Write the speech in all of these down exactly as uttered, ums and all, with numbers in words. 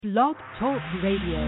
Blog Talk Radio.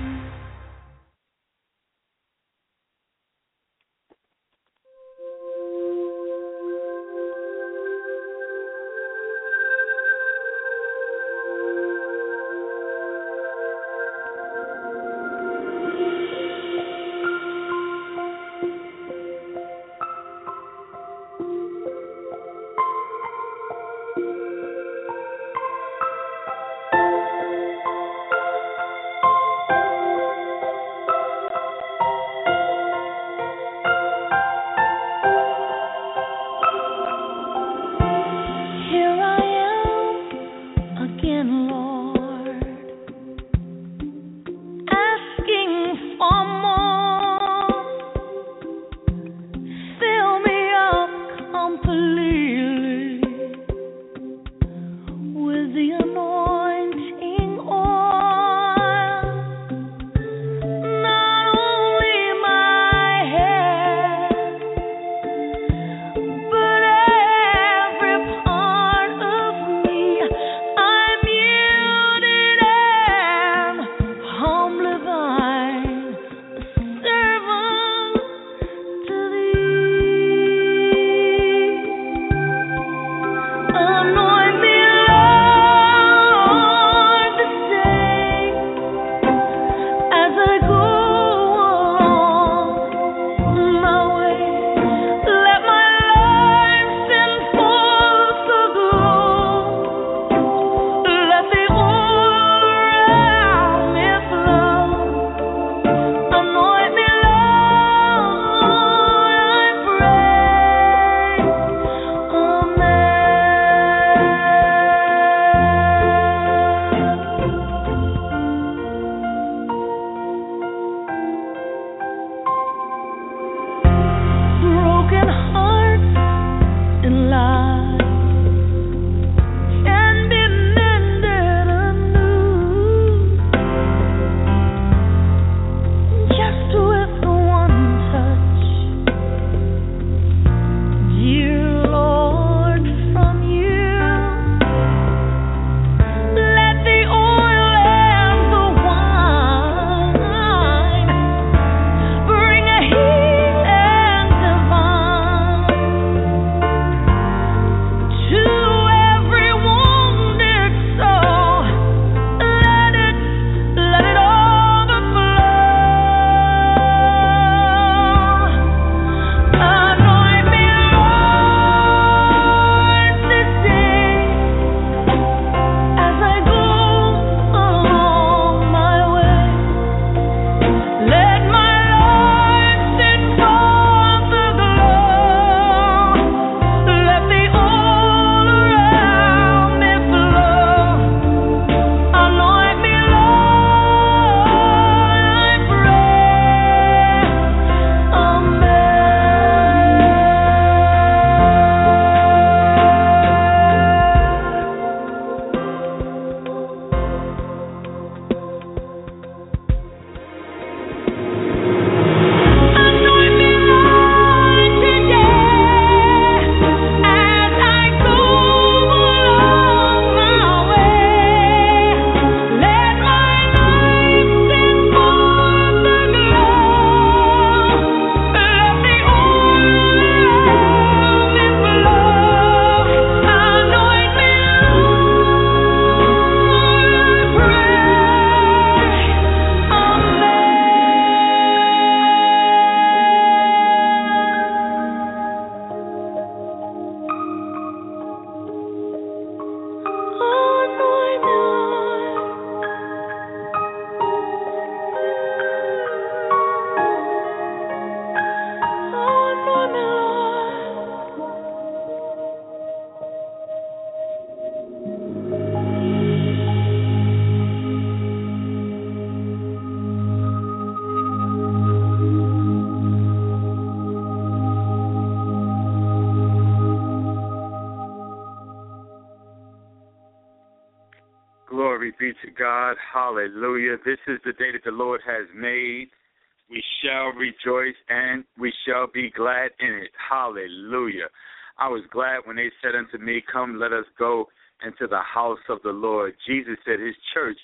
Glory be to God. Hallelujah. This is the day that the Lord has made. We shall rejoice and we shall be glad in it. Hallelujah. I was glad when they said unto me, come, let us go into the house of the Lord. Jesus said his church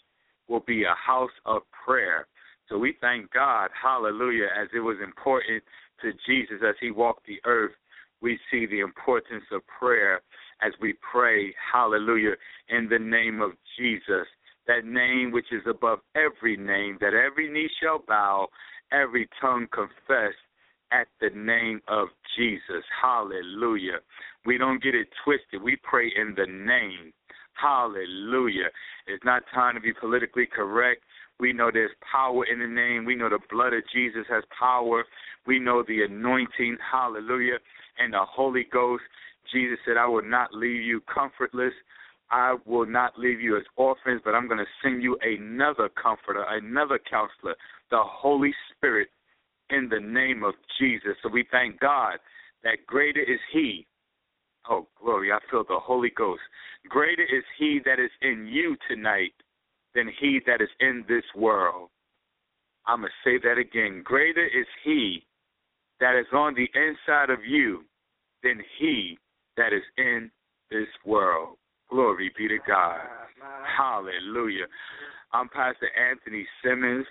will be a house of prayer. So we thank God, hallelujah, as it was important to Jesus as he walked the earth. We see the importance of prayer as we pray, hallelujah, in the name of Jesus, that name which is above every name, that every knee shall bow, every tongue confess at the name of Jesus. Hallelujah. We don't get it twisted. We pray in the name. Hallelujah. It's not time to be politically correct. We know there's power in the name. We know the blood of Jesus has power. We know the anointing, hallelujah, and the Holy Ghost. Jesus said, I will not leave you comfortless. I will not leave you as orphans, but I'm going to send you another comforter, another counselor, the Holy Spirit, in the name of Jesus. So we thank God that greater is he. Oh, glory, I feel the Holy Ghost. Greater is he that is in you tonight than he that is in this world. I'm going to say that again. Greater is he that is on the inside of you than he that is in this world. Glory be to God. Hallelujah. I'm Pastor Anthony Simmons,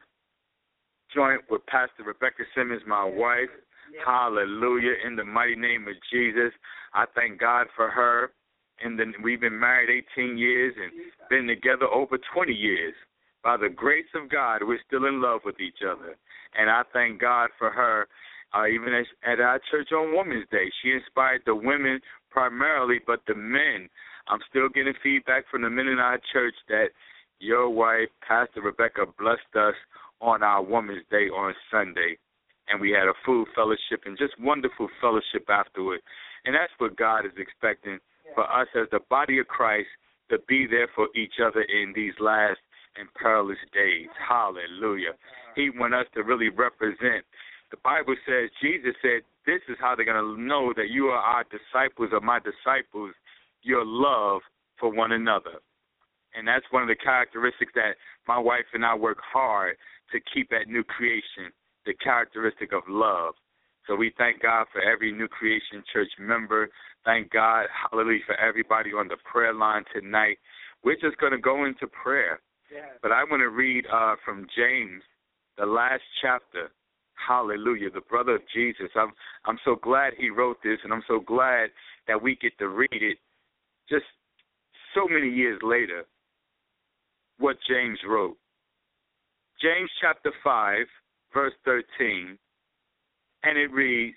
joint with Pastor Rebecca Simmons, my wife. Hallelujah. In the mighty name of Jesus, I thank God for her. And then we've been married eighteen years and been together over twenty years. By the grace of God, we're still in love with each other. And I thank God for her. Uh, even as, at our church on Women's Day, she inspired the women primarily, but the men. I'm still getting feedback from the men in our church that your wife, Pastor Rebecca, blessed us on our Women's Day on Sunday. And we had a food fellowship and just wonderful fellowship afterward. And that's what God is expecting for us as the body of Christ to be there for each other in these last and perilous days. Hallelujah. He wants us to really represent. The Bible says, Jesus said, this is how they're going to know that you are our disciples or my disciples, your love for one another. And that's one of the characteristics that my wife and I work hard to keep at New Creation, the characteristic of love. So we thank God for every New Creation Church member. Thank God, hallelujah, for everybody on the prayer line tonight. We're just going to go into prayer. Yes. But I want to read uh, from James, the last chapter. Hallelujah, the brother of Jesus. I'm I'm so glad he wrote this, and I'm so glad that we get to read it just so many years later, what James wrote. James chapter five, verse thirteen, and it reads,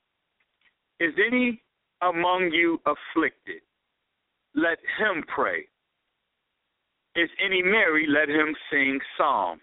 is any among you afflicted? Let him pray. Is any merry? Let him sing psalms.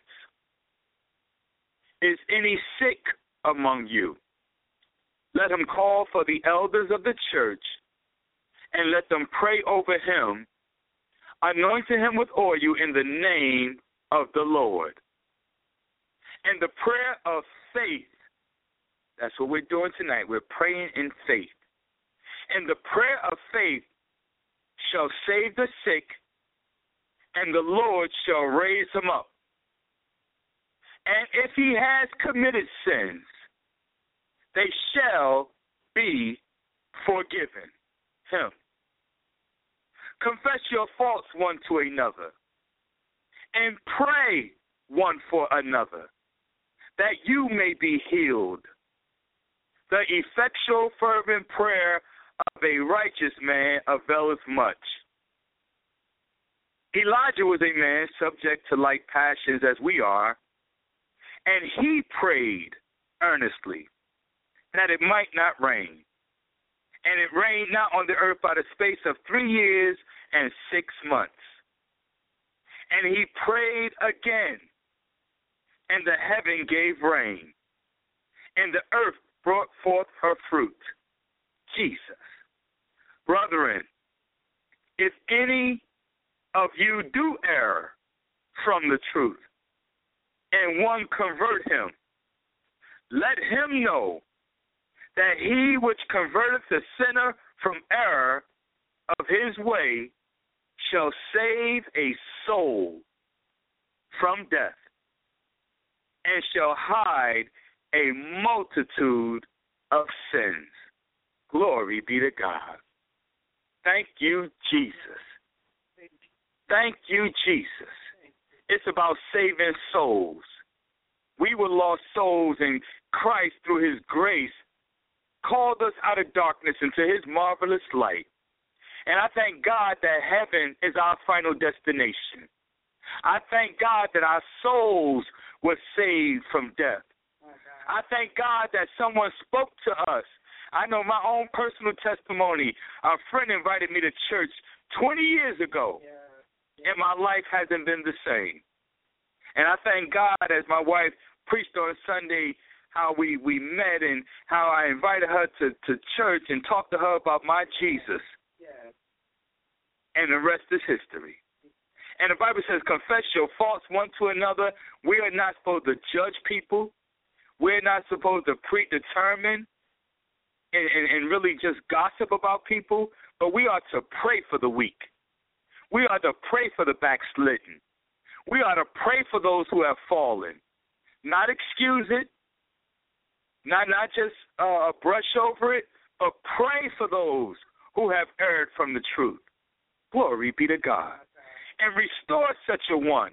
Is any sick among you? Let him call for the elders of the church, and let them pray over him, anointing him with oil in the name of the Lord. And the prayer of faith, that's what we're doing tonight. We're praying in faith. And the prayer of faith shall save the sick, and the Lord shall raise him up. And if he has committed sins, they shall be forgiven him. Confess your faults one to another, and pray one for another, that you may be healed. The effectual fervent prayer of a righteous man availeth much. Elijah was a man subject to like passions as we are, and he prayed earnestly that it might not rain. And it rained not on the earth by the space of three years and six months. And he prayed again, and the heaven gave rain, and the earth brought forth her fruit. Jesus. Brethren, if any of you do err from the truth, and one convert him, let him know that he which converteth the sinner from error of his way shall save a soul from death, and shall hide a multitude of sins. Glory be to God. Thank you, Jesus. Thank you, Jesus. It's about saving souls. We were lost souls, and Christ, through his grace, called us out of darkness into his marvelous light. And I thank God that heaven is our final destination. I thank God that our souls were saved from death. I thank God that someone spoke to us. I know my own personal testimony. A friend invited me to church twenty years ago, and my life hasn't been the same. And I thank God, as my wife preached on Sunday, how we, we met and how I invited her to, to church and talked to her about my Jesus. And the rest is history. And the Bible says, confess your faults one to another. We are not supposed to judge people. We're not supposed to predetermine and, and, and really just gossip about people, but we are to pray for the weak. We are to pray for the backslidden. We are to pray for those who have fallen, not excuse it, not, not just uh, brush over it, but pray for those who have erred from the truth. Glory be to God. And restore such a one.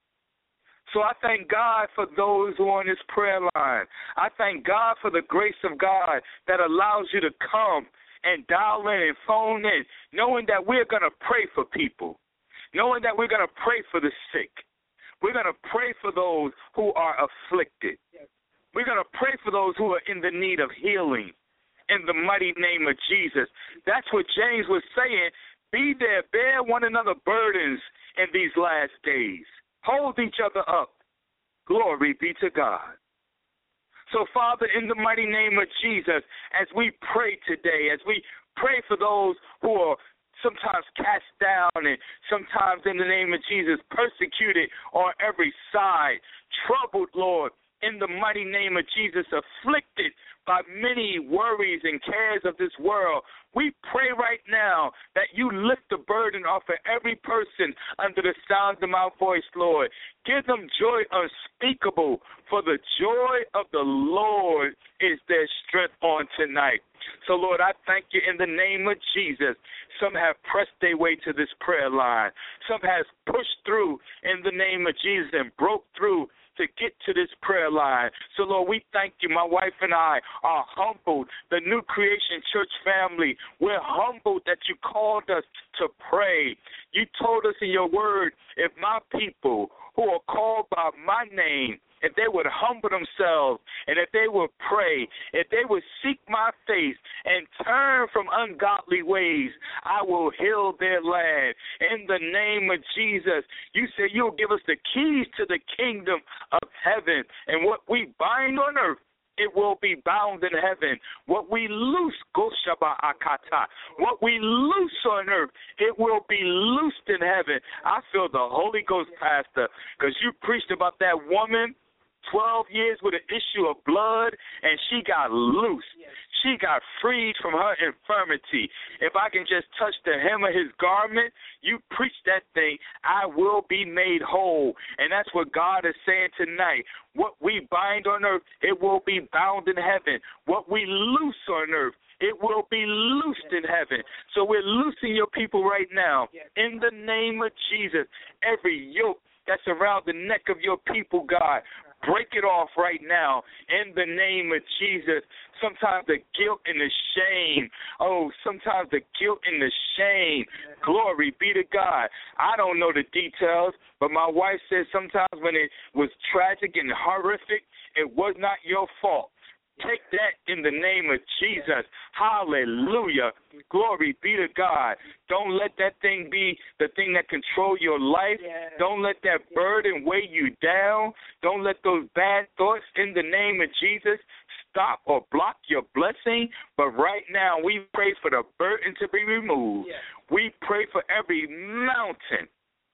So I thank God for those who are on this prayer line. I thank God for the grace of God that allows you to come and dial in and phone in, knowing that we're going to pray for people, knowing that we're going to pray for the sick. We're going to pray for those who are afflicted. We're going to pray for those who are in the need of healing in the mighty name of Jesus. That's what James was saying. Be there, bear one another burdens in these last days. Hold each other up. Glory be to God. So, Father, in the mighty name of Jesus, as we pray today, as we pray for those who are sometimes cast down and sometimes, in the name of Jesus, persecuted on every side, troubled, Lord, in the mighty name of Jesus, afflicted by many worries and cares of this world, we pray right now that you lift the burden off of every person under the sound of my voice, Lord. Give them joy unspeakable, for the joy of the Lord is their strength on tonight. So, Lord, I thank you in the name of Jesus. Some have pressed their way to this prayer line. Some has pushed through in the name of Jesus and broke through to get to this prayer line. So, Lord, we thank you. My wife and I are humbled. The New Creation Church family, we're humbled that you called us to pray. You told us in your word, if my people who are called by my name, if they would humble themselves and if they would pray, if they would seek my face and turn from ungodly ways, I will heal their land. In the name of Jesus, you say you'll give us the keys to the kingdom of heaven, and what we bind on earth, it will be bound in heaven. What we loose, Goshaba Akata, what we loose on earth, it will be loosed in heaven. I feel the Holy Ghost, Pastor, because you preached about that woman, twelve years with an issue of blood, and she got loose. She got freed from her infirmity. If I can just touch the hem of his garment, you preach that thing, I will be made whole. And that's what God is saying tonight. What we bind on earth, it will be bound in heaven. What we loose on earth, it will be loosed in heaven. So we're loosing your people right now. In the name of Jesus, every yoke that's around the neck of your people, God, break it off right now in the name of Jesus. Sometimes the guilt and the shame. Oh, sometimes the guilt and the shame. Glory be to God. I don't know the details, but my wife said sometimes when it was tragic and horrific, it was not your fault. Take that in the name of Jesus. Hallelujah. Glory be to God. Don't let that thing be the thing that controls your life. Yes. Don't let that burden weigh you down. Don't let those bad thoughts in the name of Jesus stop or block your blessing. But right now we pray for the burden to be removed. Yes. We pray for every mountain.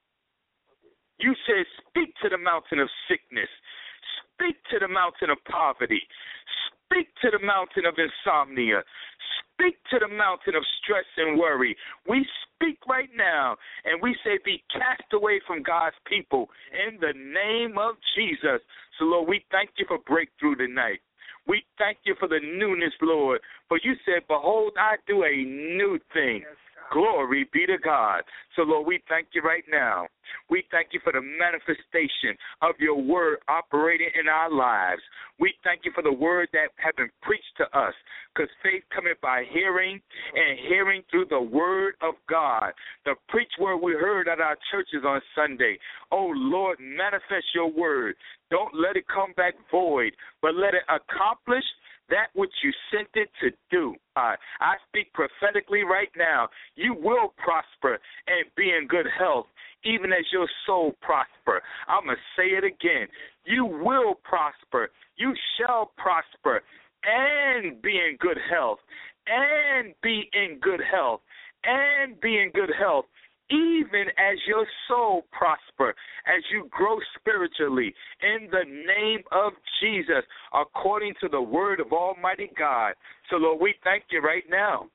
You said speak to the mountain of sickness. Speak to the mountain of poverty. Speak to the mountain of insomnia. Speak to the mountain of stress and worry. We speak right now, and we say be cast away from God's people in the name of Jesus. So, Lord, we thank you for breakthrough tonight. We thank you for the newness, Lord. For you said, behold, I do a new thing. Glory be to God. So, Lord, we thank you right now. We thank you for the manifestation of your word operating in our lives. We thank you for the word that have been preached to us, because faith cometh by hearing, and hearing through the word of God. The preached word we heard at our churches on Sunday. Oh, Lord, manifest your word. Don't let it come back void, but let it accomplish that which you sent it to do. Uh, I speak prophetically right now. You will prosper and be in good health, even as your soul prosper. I'm going to say it again. You will prosper. You shall prosper and be in good health, and be in good health, and be in good health, even as your soul prosper, as you grow spiritually, in the name of Jesus, according to the word of Almighty God. So, Lord, we thank you right now.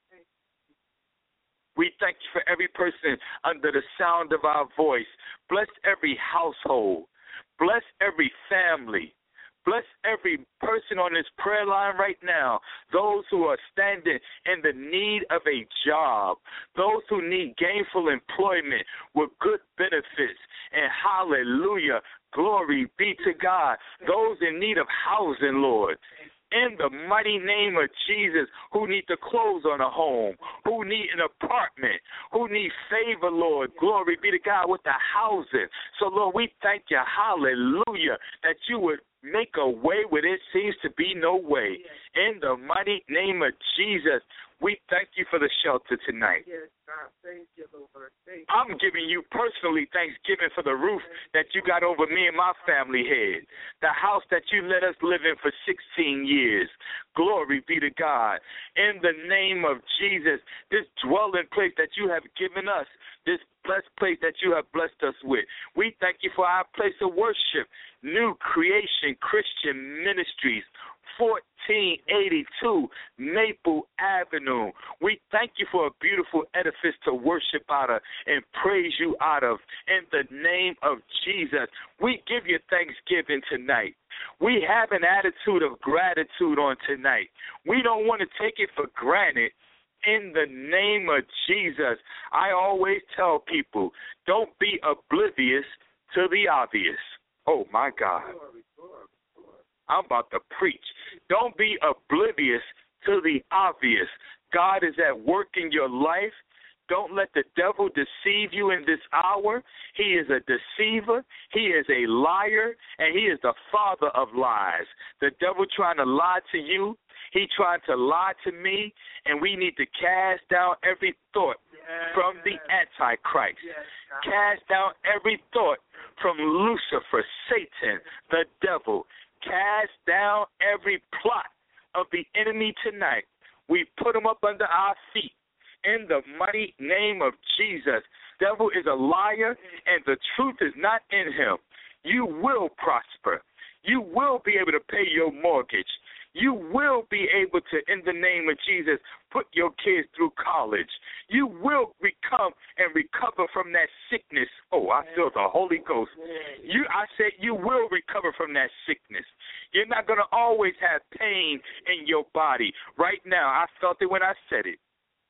We thank you for every person under the sound of our voice. Bless every household. Bless every family. Bless every person on this prayer line right now, those who are standing in the need of a job, those who need gainful employment with good benefits, and hallelujah, glory be to God, those in need of housing, Lord. In the mighty name of Jesus, who need to close on a home, who need an apartment, who need favor, Lord. Glory be to God with the housing. So, Lord, we thank you, hallelujah, that you would make a way where there seems to be no way. In the mighty name of Jesus, we thank you for the shelter tonight. Yes, God. Thank you, Lord. Thank you. I'm giving you personally thanksgiving for the roof that you got over me and my family head, the house that you let us live in for sixteen years. Glory be to God. In the name of Jesus, this dwelling place that you have given us, this blessed place that you have blessed us with. We thank you for our place of worship, New Creation Christian Ministries, fourteen eighty-two Maple Avenue. We thank you for a beautiful edifice to worship out of and praise you out of. In the name of Jesus, we give you thanksgiving tonight. We have an attitude of gratitude on tonight. We don't want to take it for granted. In the name of Jesus, I always tell people, don't be oblivious to the obvious. Oh, my God. I'm about to preach. Don't be oblivious to the obvious. God is at work in your life. Don't let the devil deceive you in this hour. He is a deceiver. He is a liar, and he is the father of lies. The devil trying to lie to you. He tried to lie to me, and we need to cast down every thought yes, from the Antichrist. Yes, cast down every thought from Lucifer, Satan, the devil. Cast down every plot of the enemy tonight. We put him up under our feet in the mighty name of Jesus. Devil is a liar, and the truth is not in him. You will prosper. You will be able to pay your mortgage. You will be able to, in the name of Jesus, put your kids through college. You will become and recover from that sickness. Oh, I feel the Holy Ghost. You, I said you will recover from that sickness. You're not going to always have pain in your body. Right now, I felt it when I said it.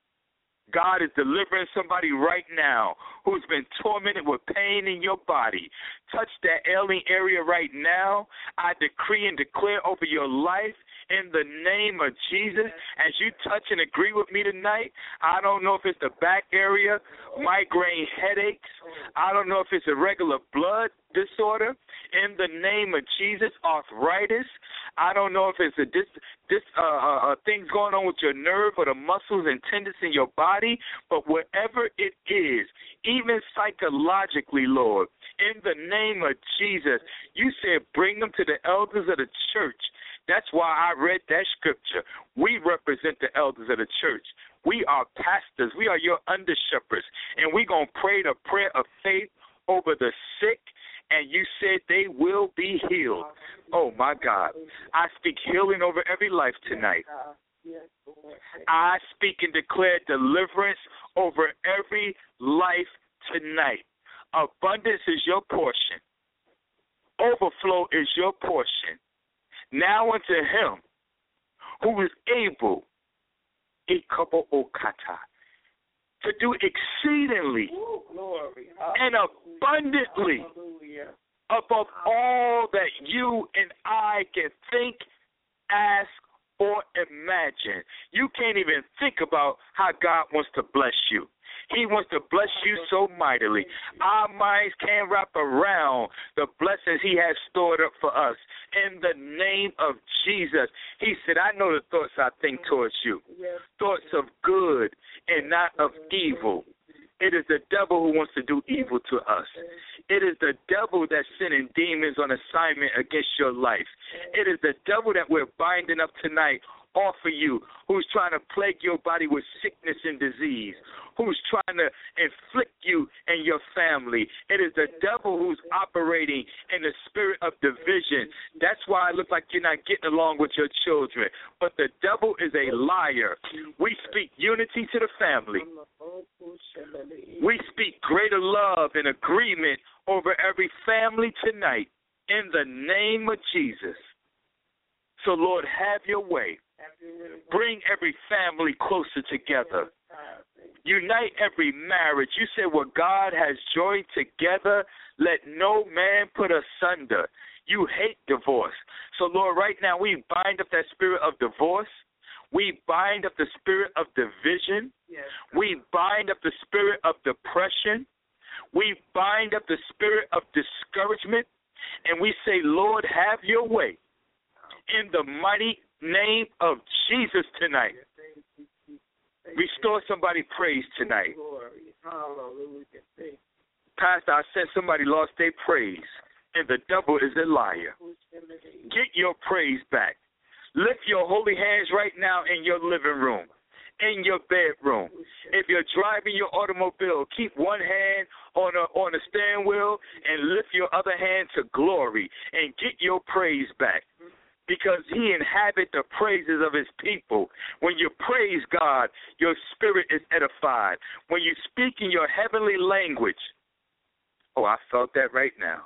God is delivering somebody right now who's been tormented with pain in your body. Touch that ailing area right now. I decree and declare over your life in the name of Jesus. As you touch and agree with me tonight, I don't know if it's the back area, migraine headaches. I don't know if it's irregular blood disorder. In the name of Jesus, arthritis. I don't know if it's a this this uh, uh, things going on with your nerve or the muscles and tendons in your body, but whatever it is, even psychologically, Lord, in the name of Jesus, you said bring them to the elders of the church. That's why I read that scripture. We represent the elders of the church. We are pastors. We are your under shepherds, and we're going to pray the prayer of faith over the sick, and you said they will be healed. Oh, my God. I speak healing over every life tonight. I speak and declare deliverance over every life tonight. Abundance is your portion. Overflow is your portion. Now unto him who is able, Ikabo Okata, to do exceedingly Ooh, glory. and abundantly Hallelujah. above all that you and I can think, ask, or imagine. You can't even think about how God wants to bless you. He wants to bless you so mightily. Our minds can't wrap around the blessings he has stored up for us. In the name of Jesus, he said, I know the thoughts I think towards you, thoughts of good and not of evil. It is the devil who wants to do evil to us. It is the devil that's sending demons on assignment against your life. It is the devil that we're binding up tonight off of you, who's trying to plague your body with sickness and disease, who's trying to inflict you and your family. It is the devil who's operating in the spirit of division. That's why it looks like you're not getting along with your children. But the devil is a liar. We speak unity to the family. We speak greater love and agreement over every family tonight in the name of Jesus. So, Lord, have your way. Bring every family closer together. Unite every marriage. You said what God has joined together, let no man put asunder. You hate divorce. So, Lord, right now we bind up that spirit of divorce. We bind up the spirit of division. Yes. We bind up the spirit of depression. We bind up the spirit of discouragement. And we say, Lord, have your way. In the mighty name of Jesus tonight. Restore somebody praise tonight. Pastor, I said somebody lost their praise, and the devil is a liar. Get your praise back. Lift your holy hands right now in your living room, in your bedroom. If you're driving your automobile, keep one hand on a, on the steering wheel and lift your other hand to glory and get your praise back. Because he inhabits the praises of his people. When you praise God, your spirit is edified. When you speak in your heavenly language, oh, I felt that right now.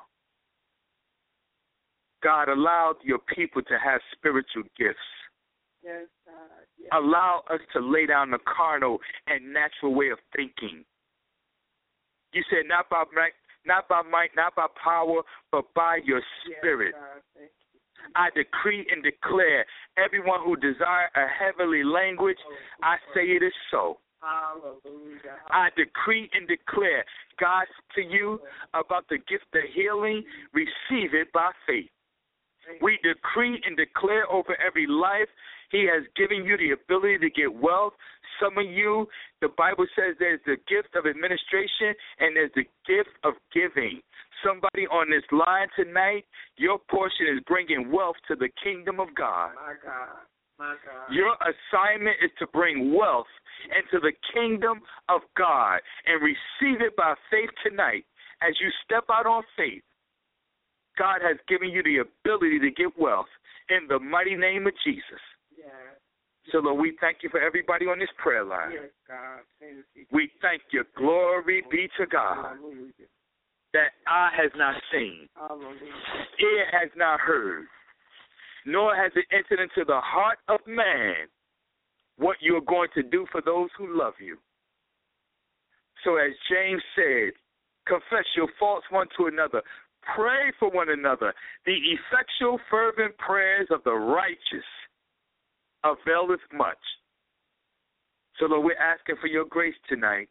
God allowed your people to have spiritual gifts. Yes, God. Yes. Allow us to lay down the carnal and natural way of thinking. You said not by might, not by might, not by power, but by your spirit. Yes, I decree and declare, everyone who desires a heavenly language, I say it is so. Hallelujah. I decree and declare, God, to you about the gift of healing, receive it by faith. We decree and declare over every life, he has given you the ability to get wealth. Some of you, the Bible says there's the gift of administration and there's the gift of giving. Somebody on this line tonight, your portion is bringing wealth to the kingdom of God. My God. My God. Your assignment is to bring wealth into the kingdom of God and receive it by faith tonight. As you step out on faith, God has given you the ability to get wealth in the mighty name of Jesus. Yes. So, Lord, we thank you for everybody on this prayer line. Yes, God. Thank you. We thank you. Glory be to God. Hallelujah. That eye has not seen, Hallelujah. Ear has not heard, nor has it entered into the heart of man what you are going to do for those who love you. So as James said, confess your faults one to another. Pray for one another. The effectual, fervent prayers of the righteous availeth much. So, Lord, we're asking for your grace tonight.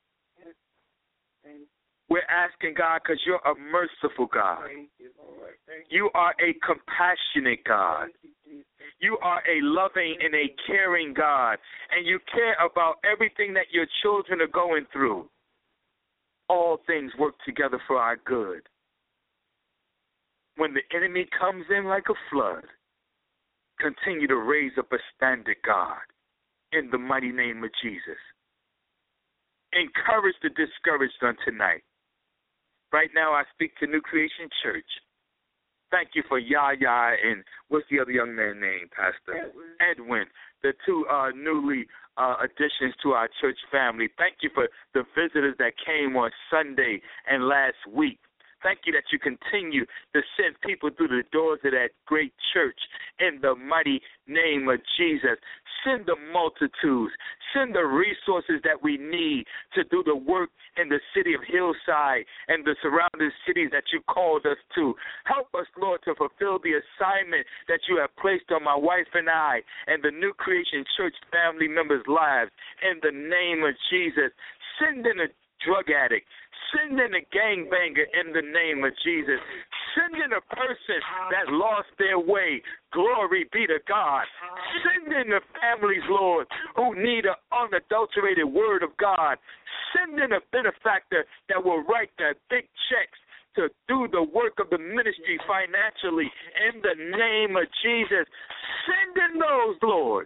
We're asking, God, because you're a merciful God. Thank you, Lord. Thank you. You are a compassionate God. You, you are a loving and a caring God, and you care about everything that your children are going through. All things work together for our good. When the enemy comes in like a flood, continue to raise up a standard, God, in the mighty name of Jesus. Encourage the discouraged on tonight. Right now I speak to New Creation Church. Thank you for Yaya and what's the other young man's name, Pastor? Edwin. Edwin, the two uh, newly uh, additions to our church family. Thank you for the visitors that came on Sunday and last week. Thank you that you continue to send people through the doors of that great church in the mighty name of Jesus. Send the multitudes. Send the resources that we need to do the work in the city of Hillside and the surrounding cities that you called us to. Help us, Lord, to fulfill the assignment that you have placed on my wife and I and the New Creation Church family members' lives. In the name of Jesus, send in a drug addict. Send in a gangbanger in the name of Jesus. Send in a person that lost their way. Glory be to God. Send in the families, Lord, who need an unadulterated word of God. Send in a benefactor that will write the big checks to do the work of the ministry financially in the name of Jesus. Send in those, Lord,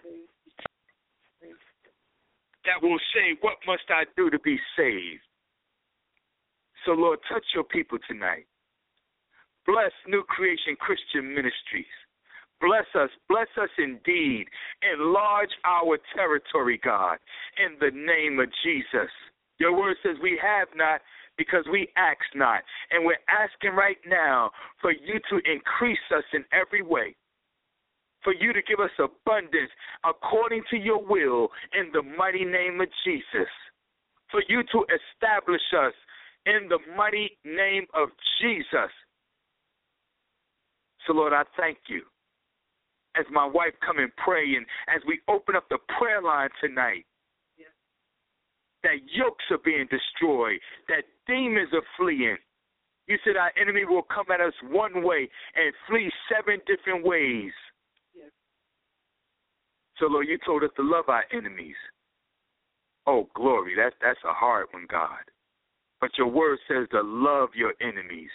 that will say, what must I do to be saved? So, Lord, touch your people tonight. Bless New Creation Christian Ministries. Bless us. Bless us indeed. Enlarge our territory, God, in the name of Jesus. Your word says we have not because we ask not. And we're asking right now for you to increase us in every way, for you to give us abundance according to your will in the mighty name of Jesus, for you to establish us in the mighty name of Jesus. So, Lord, I thank you as my wife come and pray and as we open up the prayer line tonight, yes, that yokes are being destroyed, that demons are fleeing. You said our enemy will come at us one way and flee seven different ways. Yes. So, Lord, you told us to love our enemies. Oh, glory, that's, that's a hard one, God. But your word says to love your enemies.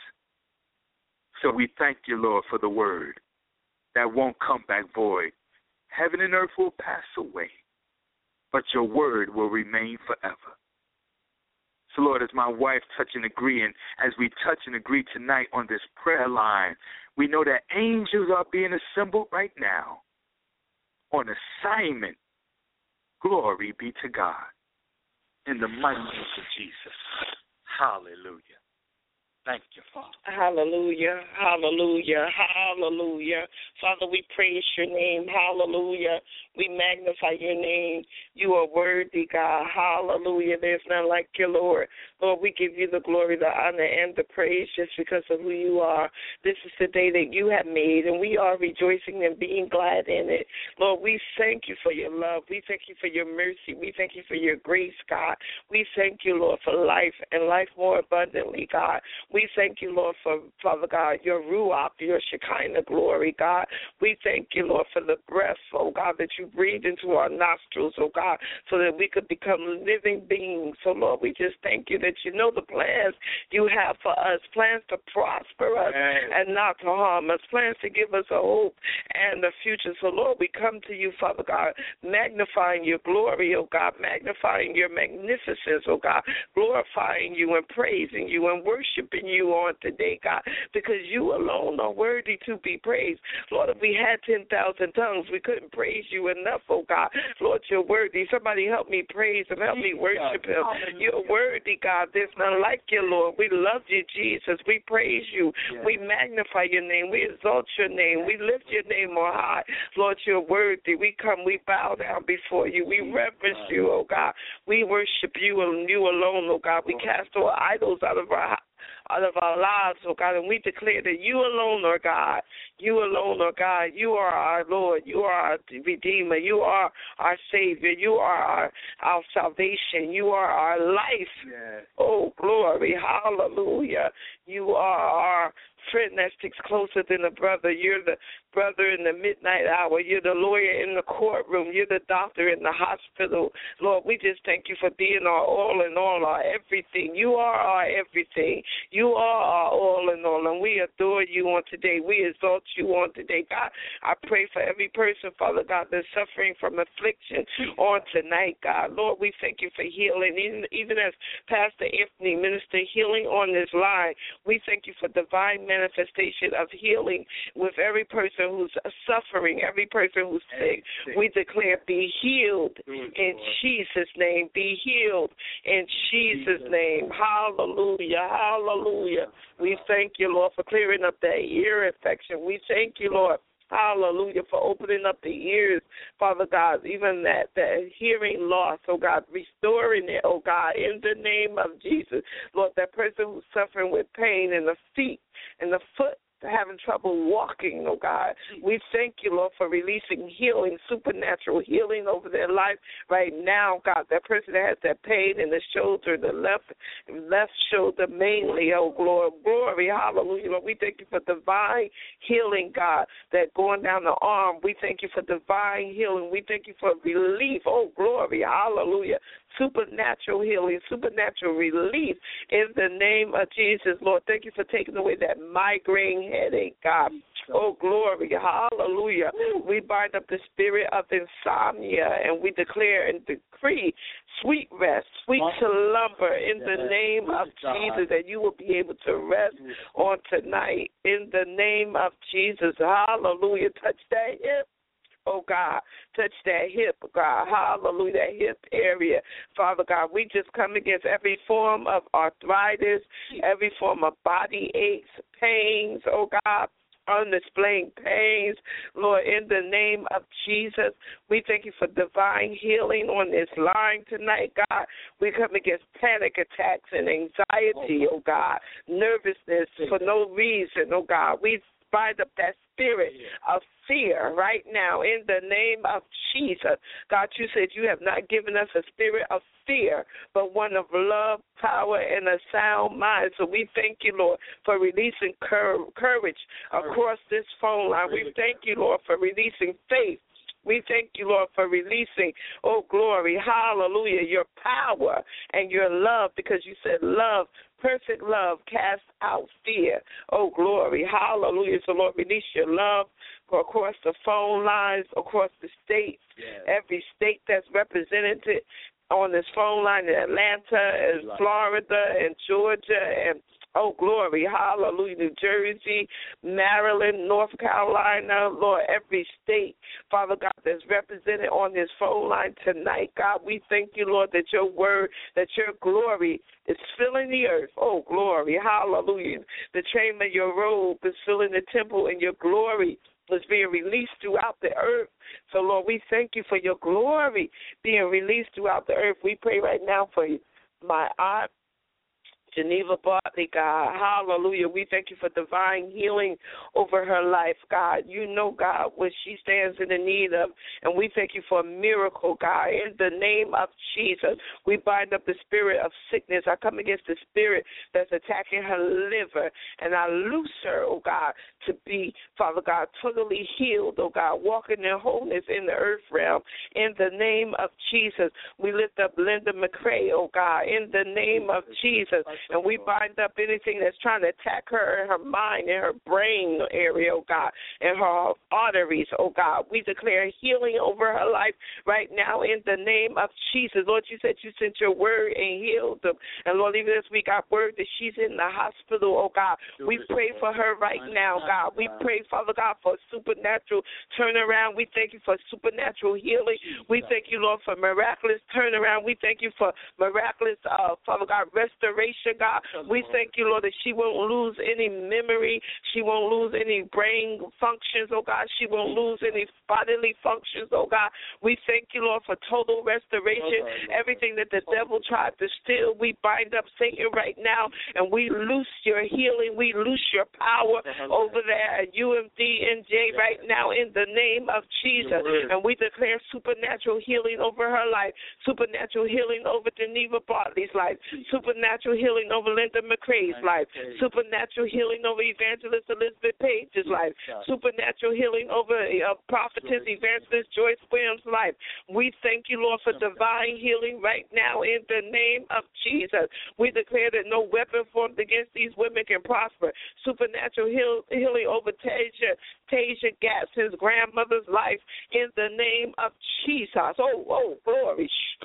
So we thank you, Lord, for the word that won't come back void. Heaven and earth will pass away, but your word will remain forever. So, Lord, as my wife touch and agree, and as we touch and agree tonight on this prayer line, we know that angels are being assembled right now on assignment. Glory be to God. In the mighty name of Jesus. Hallelujah. Thank you, Father. Hallelujah, hallelujah, hallelujah. Father, we praise your name. Hallelujah. We magnify your name. You are worthy, God. Hallelujah. There's none like you, Lord. Lord, we give you the glory, the honor, and the praise just because of who you are. This is the day that you have made, and we are rejoicing and being glad in it. Lord, we thank you for your love. We thank you for your mercy. We thank you for your grace, God. We thank you, Lord, for life and life more abundantly, God. We thank you, Lord, for, Father God, your Ruach, your Shekinah glory, God. We thank you, Lord, for the breath, oh God, that you breathed into our nostrils, oh God, so that we could become living beings. So, Lord, we just thank you that you know the plans you have for us, plans to prosper us and not to harm us, plans to give us a hope and a future. So, Lord, we come to you, Father God, magnifying your glory, oh God, magnifying your magnificence, oh God, glorifying you and praising you and worshiping you on today, God, because you alone are worthy to be praised. Lord, if we had ten thousand tongues, we couldn't praise you enough, oh God. Lord, you're worthy. Somebody help me praise him. Help me worship him. You're worthy, God. There's none like you, Lord. We love you, Jesus. We praise you. Yes. We magnify your name. We exalt your name. We lift your name on high. Lord, you're worthy. We come, we bow down before you. We reverence you, oh God. We worship you and you alone, oh God. We cast all idols out of our out of our lives, oh God, and we declare that you alone are God. You alone are God. You are our Lord. You are our Redeemer. You are our Savior. You are our, our salvation. You are our life. Yes. Oh, glory. Hallelujah. You are our friend that sticks closer than a brother. You're the brother in the midnight hour. You're the lawyer in the courtroom. You're the doctor in the hospital. Lord, we just thank you for being our all in all, our everything. You are our everything. You are our all in all, and we adore you on today. We exalt you on today, God. I pray for every person, Father God, that's suffering from affliction on tonight, God. Lord, we thank you for healing. Even, even as Pastor Anthony ministered healing on this line, we thank you for divine manifestation of healing with every person who's suffering, every person who's sick. We declare, be healed in Jesus' name. Be healed in Jesus' name. Hallelujah. Hallelujah. We thank you, Lord, for clearing up that ear infection. We thank you, Lord. Hallelujah, for opening up the ears, Father God, even that, that hearing loss, oh God, restoring it, oh God, in the name of Jesus. Lord, that person who's suffering with pain in the feet and the foot, having trouble walking, oh God. We thank you, Lord, for releasing healing, supernatural healing over their life right now, God. That person that has that pain in the shoulder, the left left shoulder mainly, oh glory, glory, hallelujah. Lord, we thank you for divine healing, God, that going down the arm. We thank you for divine healing. We thank you for relief, oh glory, hallelujah. Supernatural healing, supernatural relief in the name of Jesus, Lord. Thank you for taking away that migraine headache, God. Oh, glory, hallelujah. We bind up the spirit of insomnia and we declare and decree sweet rest, sweet slumber in the name of Jesus, that you will be able to rest on tonight in the name of Jesus. Hallelujah. Touch that hip. Oh, God, touch that hip, God, hallelujah, that hip area. Father God, we just come against every form of arthritis, every form of body aches, pains, oh, God, unexplained pains. Lord, in the name of Jesus, we thank you for divine healing on this line tonight, God. We come against panic attacks and anxiety, oh, God, nervousness for no reason, oh, God. We bind up that spirit of fear right now in the name of Jesus. God, you said you have not given us a spirit of fear, but one of love, power, and a sound mind. So we thank you, Lord, for releasing cur- courage across this phone line. We thank you, Lord, for releasing faith. We thank you, Lord, for releasing, oh, glory, hallelujah, your power and your love, because you said love, perfect love, casts out fear. Oh, glory, hallelujah. So, Lord, release your love across the phone lines, across the states, yes. Every state that's represented on this phone line in Atlanta and Florida and Georgia and oh, glory, hallelujah, New Jersey, Maryland, North Carolina, Lord, every state, Father God, that's represented on this phone line tonight, God, we thank you, Lord, that your word, that your glory is filling the earth. Oh, glory, hallelujah. The train of your robe is filling the temple, and your glory is being released throughout the earth. So, Lord, we thank you for your glory being released throughout the earth. We pray right now for my aunt, Geneva Bartley, God, hallelujah. We thank you for divine healing over her life, God. You know, God, what she stands in the need of, and we thank you for a miracle, God. In the name of Jesus, we bind up the spirit of sickness. I come against the spirit that's attacking her liver, and I loose her, oh, God, to be, Father God, totally healed, oh, God, walking in wholeness in the earth realm. In the name of Jesus, we lift up Linda McCray, oh, God, in the name of Jesus. And we bind up anything that's trying to attack her in her mind, in her brain area, oh, God, and her arteries, oh, God. We declare healing over her life right now in the name of Jesus. Lord, you said you sent your word and healed them. And, Lord, even this week, got word that she's in the hospital, oh, God. We pray for her right now, God. We pray, Father God, for supernatural turnaround. We thank you for supernatural healing. We thank you, Lord, for miraculous turnaround. We thank you for miraculous, uh, Father God, restoration, God. We thank you, Lord, that she won't lose any memory. She won't lose any brain functions, oh, God. She won't lose any bodily functions, oh, God. We thank you, Lord, for total restoration. Everything that the devil tried to steal, we bind up Satan right now, and we loose your healing. We loose your power over there at U M D N J right now in the name of Jesus. And we declare supernatural healing over her life, supernatural healing over Geneva Bartley's life, supernatural healing over Linda McCray's life, supernatural healing over Evangelist Elizabeth Page's life, supernatural healing over uh, Prophetess Evangelist Joyce Williams' life. We thank you, Lord, for divine healing right now in the name of Jesus. We declare that no weapon formed against these women can prosper. Supernatural heal, healing over Tasia, Tasia Gadsden's grandmother's life in the name of Jesus. Oh, oh, glory.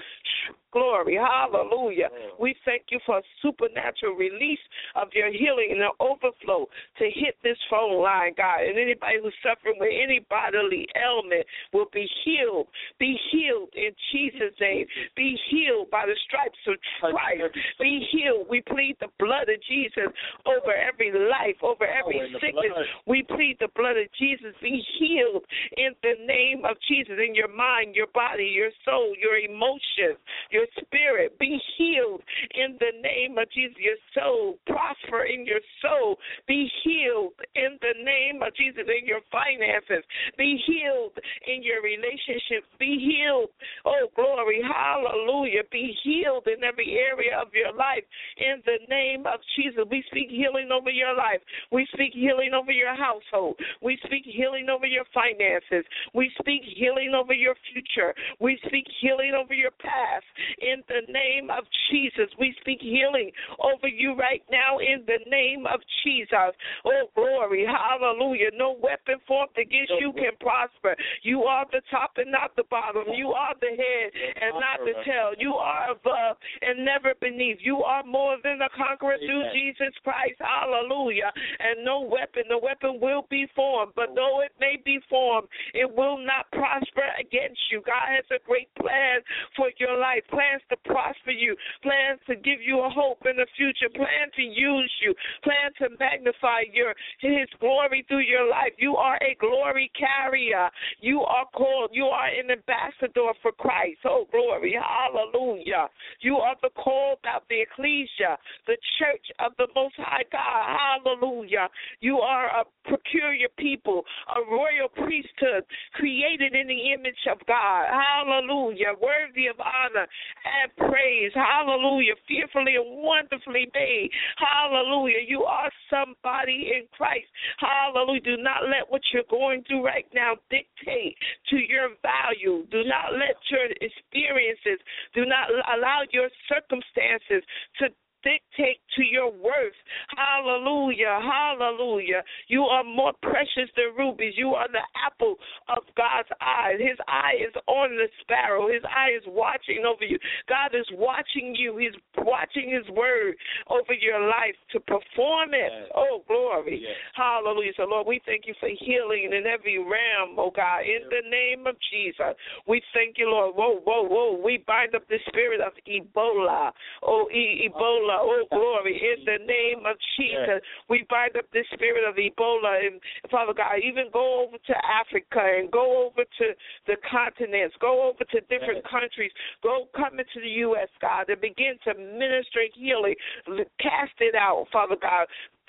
Glory, hallelujah. We thank you for a supernatural release of your healing and an overflow to hit this phone line, God. And anybody who's suffering with any bodily ailment will be healed. Be healed in Jesus' name. Be healed by the stripes of Christ. Be healed. We plead the blood of Jesus over every life, over every sickness. We plead the blood of Jesus. Be healed in the name of Jesus, in your mind, your body, your soul, your emotions, your spirit. Be healed in the name of Jesus. Your soul, prosper in your soul. Be healed in the name of Jesus in your finances. Be healed in your relationships. Be healed. Oh, glory. Hallelujah. Be healed in every area of your life in the name of Jesus. We speak healing over your life. We speak healing over your household. We speak healing over your finances. We speak healing over your future. We speak healing over your past. In the name of Jesus, we speak healing over you right now in the name of Jesus. Oh, glory. Hallelujah. No weapon formed against you can prosper. You are the top and not the bottom. You are the head and not the tail. You are above and never beneath. You are more than a conqueror through Jesus Christ. Hallelujah. And no weapon, the weapon will be formed, but though it may be formed, it will not prosper against you. God has a great plan for your life. Plans to prosper you, plans to give you a hope in the future, plans to use you, plans to magnify your His glory through your life. You are a glory carrier. You are called, you are an ambassador for Christ. Oh, glory, hallelujah. You are the called out, the ecclesia, the church of the Most High God. Hallelujah. You are a peculiar people, a royal priesthood, created in the image of God. Hallelujah. Worthy of honor and praise. Hallelujah. Fearfully and wonderfully made. Hallelujah. You are somebody in Christ. Hallelujah. Do not let what you're going through right now dictate to your value. Do not let your experiences, do not allow your circumstances to dictate to your worth. Hallelujah. Hallelujah. You are more precious than rubies. You are the apple of God's eye. His eye is on the sparrow. His eye is watching over you. God is watching you. He's watching his word over your life to perform it. Yes. Oh, glory. Yes. Hallelujah. So, Lord, we thank you for healing in every realm, oh God, in yes. the name of Jesus. We thank you, Lord. Whoa, whoa, whoa. We bind up the spirit of Ebola. Oh, e- Ebola. Oh, glory, in the name of Jesus. Yes. We bind up this spirit of Ebola. And, Father God, even go over to Africa and go over to the continents, go over to different yes. countries, go come into the U S, God, and begin to minister healing. Cast it out, Father God.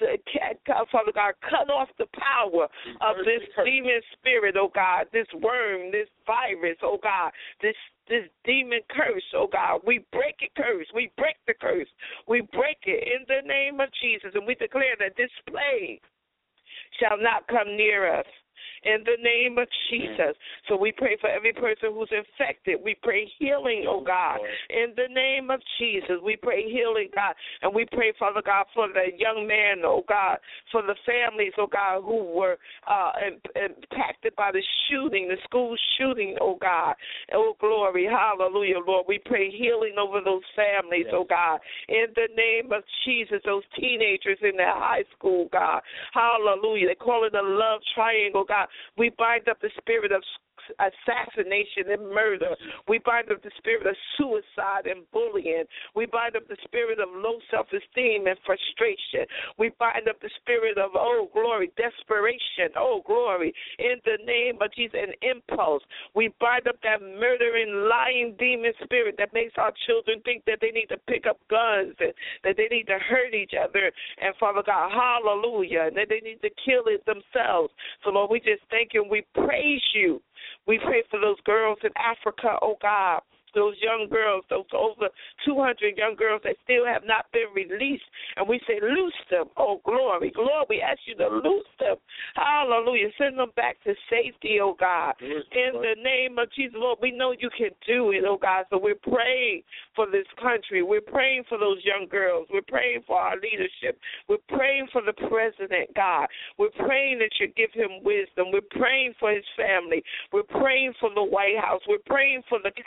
Father God, cut off the power of this demon spirit, oh God, this worm, this virus, oh God, this this demon curse, oh God. We break it, curse. We break the curse. We break it in the name of Jesus, and we declare that this plague shall not come near us. In the name of Jesus. So we pray for every person who's infected. We pray healing, oh God. In the name of Jesus, we pray healing, God. And we pray, Father God, for the young man, oh God, for the families, oh God, who were uh, impacted by the shooting, the school shooting, oh God. Oh, glory, hallelujah, Lord. We pray healing over those families, yes. oh God. In the name of Jesus, those teenagers in their high school, God. Hallelujah. They call it a love triangle, God. We bind up the spirit of assassination and murder. We bind up the spirit of suicide and bullying. We bind up the spirit of low self-esteem and frustration. We bind up the spirit of, oh, glory, desperation. Oh, glory, in the name of Jesus, and impulse. We bind up that murdering, lying demon spirit that makes our children think that they need to pick up guns and that they need to hurt each other. And, Father God, hallelujah, and that they need to kill it themselves. So, Lord, we just thank you and we praise you. We pray for those girls in Africa, oh God, those young girls, those over two hundred young girls that still have not been released. And we say, loose them. Oh, glory, glory. We ask you to loose them. Hallelujah. Send them back to safety, oh God. In the name of Jesus, Lord, we know you can do it, oh God. So we're praying for this country. We're praying for those young girls. We're praying for our leadership. We're praying for the president, God. We're praying that you give him wisdom. We're praying for his family. We're praying for the White House. We're praying for the council.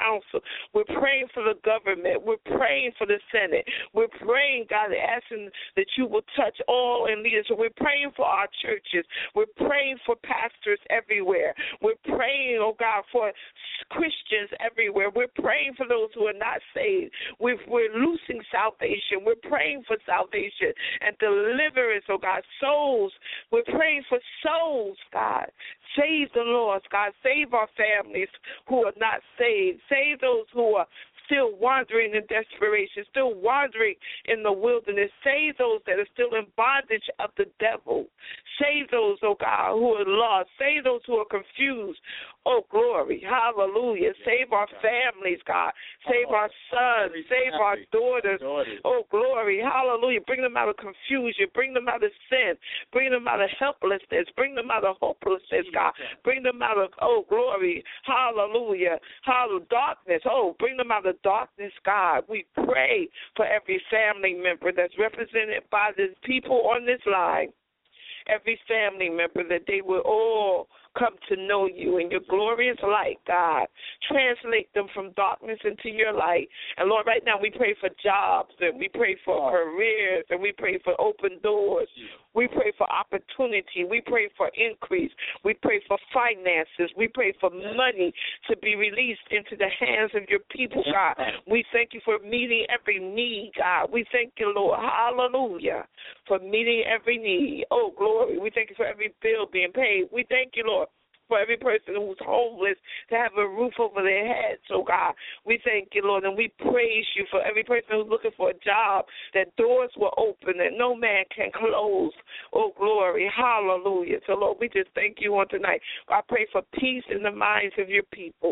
We're praying for the government. We're praying for the Senate. We're praying, God, asking that you will touch all in leadership. We're praying for our churches. We're praying for pastors everywhere. We're praying, oh God, for Christians everywhere. We're praying for those who are not saved. We're, we're loosing salvation. We're praying for salvation and deliverance, oh God, souls. We're praying for souls, God. Save the lost, God. Save our families who are not saved. Save those who are still wandering in desperation, still wandering in the wilderness. Save those that are still in bondage of the devil. Save those, oh God, who are lost. Save those who are confused. Oh, glory. Hallelujah. Save our families, God. Save our sons. Save our daughters. Oh, glory. Hallelujah. Bring them out of confusion. Bring them out of sin. Bring them out of helplessness. Bring them out of hopelessness, God. Bring them out of, oh, glory. Hallelujah. Hallelujah. Darkness. Oh, bring them out of darkness, God. We pray for every family member that's represented by the people on this line. Every family member, that they will all come to know you in your glorious light, God. Translate them from darkness into your light. And, Lord, right now we pray for jobs, and we pray for careers, and we pray for open doors. We pray for opportunity. We pray for increase. We pray for finances. We pray for money to be released into the hands of your people, God. We thank you for meeting every need, God. We thank you, Lord, hallelujah, for meeting every need. Oh, glory. We thank you for every bill being paid. We thank you, Lord, for every person who's homeless to have a roof over their heads. So, God, we thank you, Lord, and we praise you for every person who's looking for a job, that doors will open, that no man can close. Oh, glory, hallelujah. So, Lord, we just thank you on tonight. I pray for peace in the minds of your people,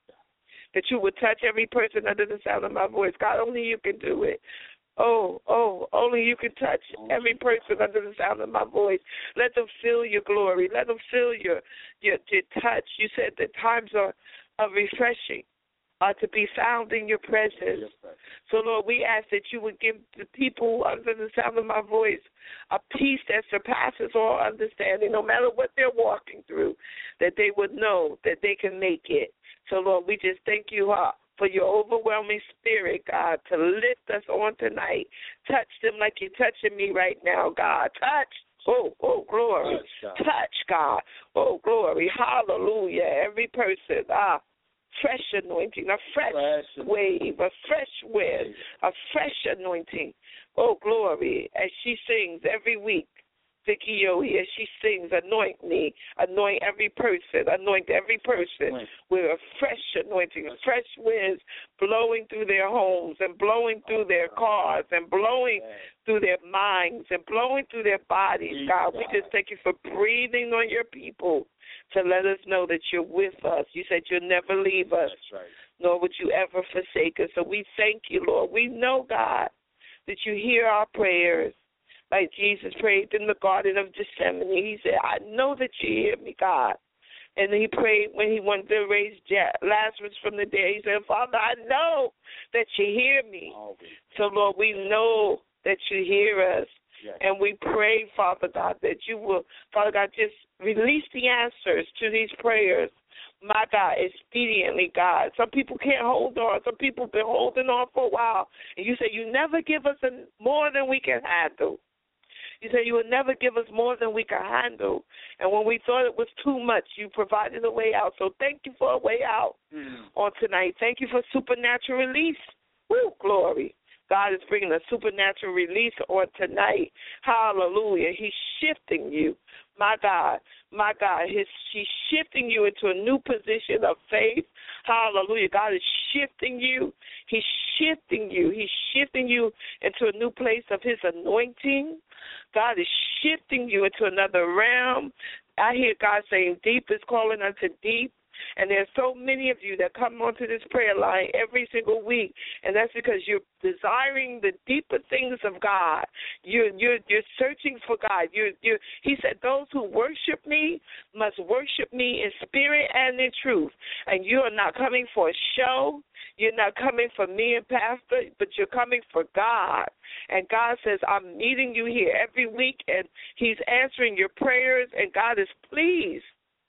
that you would touch every person under the sound of my voice. God, only you can do it. Oh, oh, only you can touch every person under the sound of my voice. Let them feel your glory. Let them feel your your, your touch. You said that times are, are refreshing, are to be found in your presence. So, Lord, we ask that you would give the people under the sound of my voice a peace that surpasses all understanding, no matter what they're walking through, that they would know that they can make it. So, Lord, we just thank you, huh, for your overwhelming spirit, God, to lift us on tonight. Touch them like you're touching me right now, God. Touch. Oh, oh, glory. Touch, God. Oh, glory. Hallelujah. Every person, ah, fresh anointing, a fresh, fresh wave, a fresh wind, a fresh anointing. Oh, glory. As she sings every week, Vicky Yohe, as she sings, anoint me, anoint every person, anoint every person with a fresh anointing, fresh winds blowing through their homes and blowing through their cars and blowing through their minds and blowing through their bodies. God, we just thank you for breathing on your people to let us know that you're with us. You said you'll never leave us, nor would you ever forsake us. So we thank you, Lord. We know, God, that you hear our prayers. Like Jesus prayed in the Garden of Gethsemane. He said, I know that you hear me, God. And he prayed when he wanted to raise Lazarus from the dead. He said, Father, I know that you hear me. So, Lord, we know that you hear us. Yes. And we pray, Father God, that you will, Father God, just release the answers to these prayers. My God, expediently, God. Some people can't hold on. Some people have been holding on for a while. And you say you never give us a, more than we can handle. You said you would never give us more than we can handle. And when we thought it was too much, you provided a way out. So thank you for a way out mm. on tonight. Thank you for supernatural release. Woo, glory. God is bringing a supernatural release on tonight. Hallelujah. He's shifting you. My God, my God, his, he's shifting you into a new position of faith. Hallelujah. God is shifting you. He's shifting you. He's shifting you into a new place of his anointing. God is shifting you into another realm. I hear God saying deep is calling unto deep. And there's so many of you that come onto this prayer line every single week, and that's because you're desiring the deeper things of God. You're you're you're searching for God. You you. He said, "Those who worship me must worship me in spirit and in truth." And you are not coming for a show. You're not coming for me and Pastor, but you're coming for God. And God says, "I'm meeting you here every week," and He's answering your prayers, and God is pleased.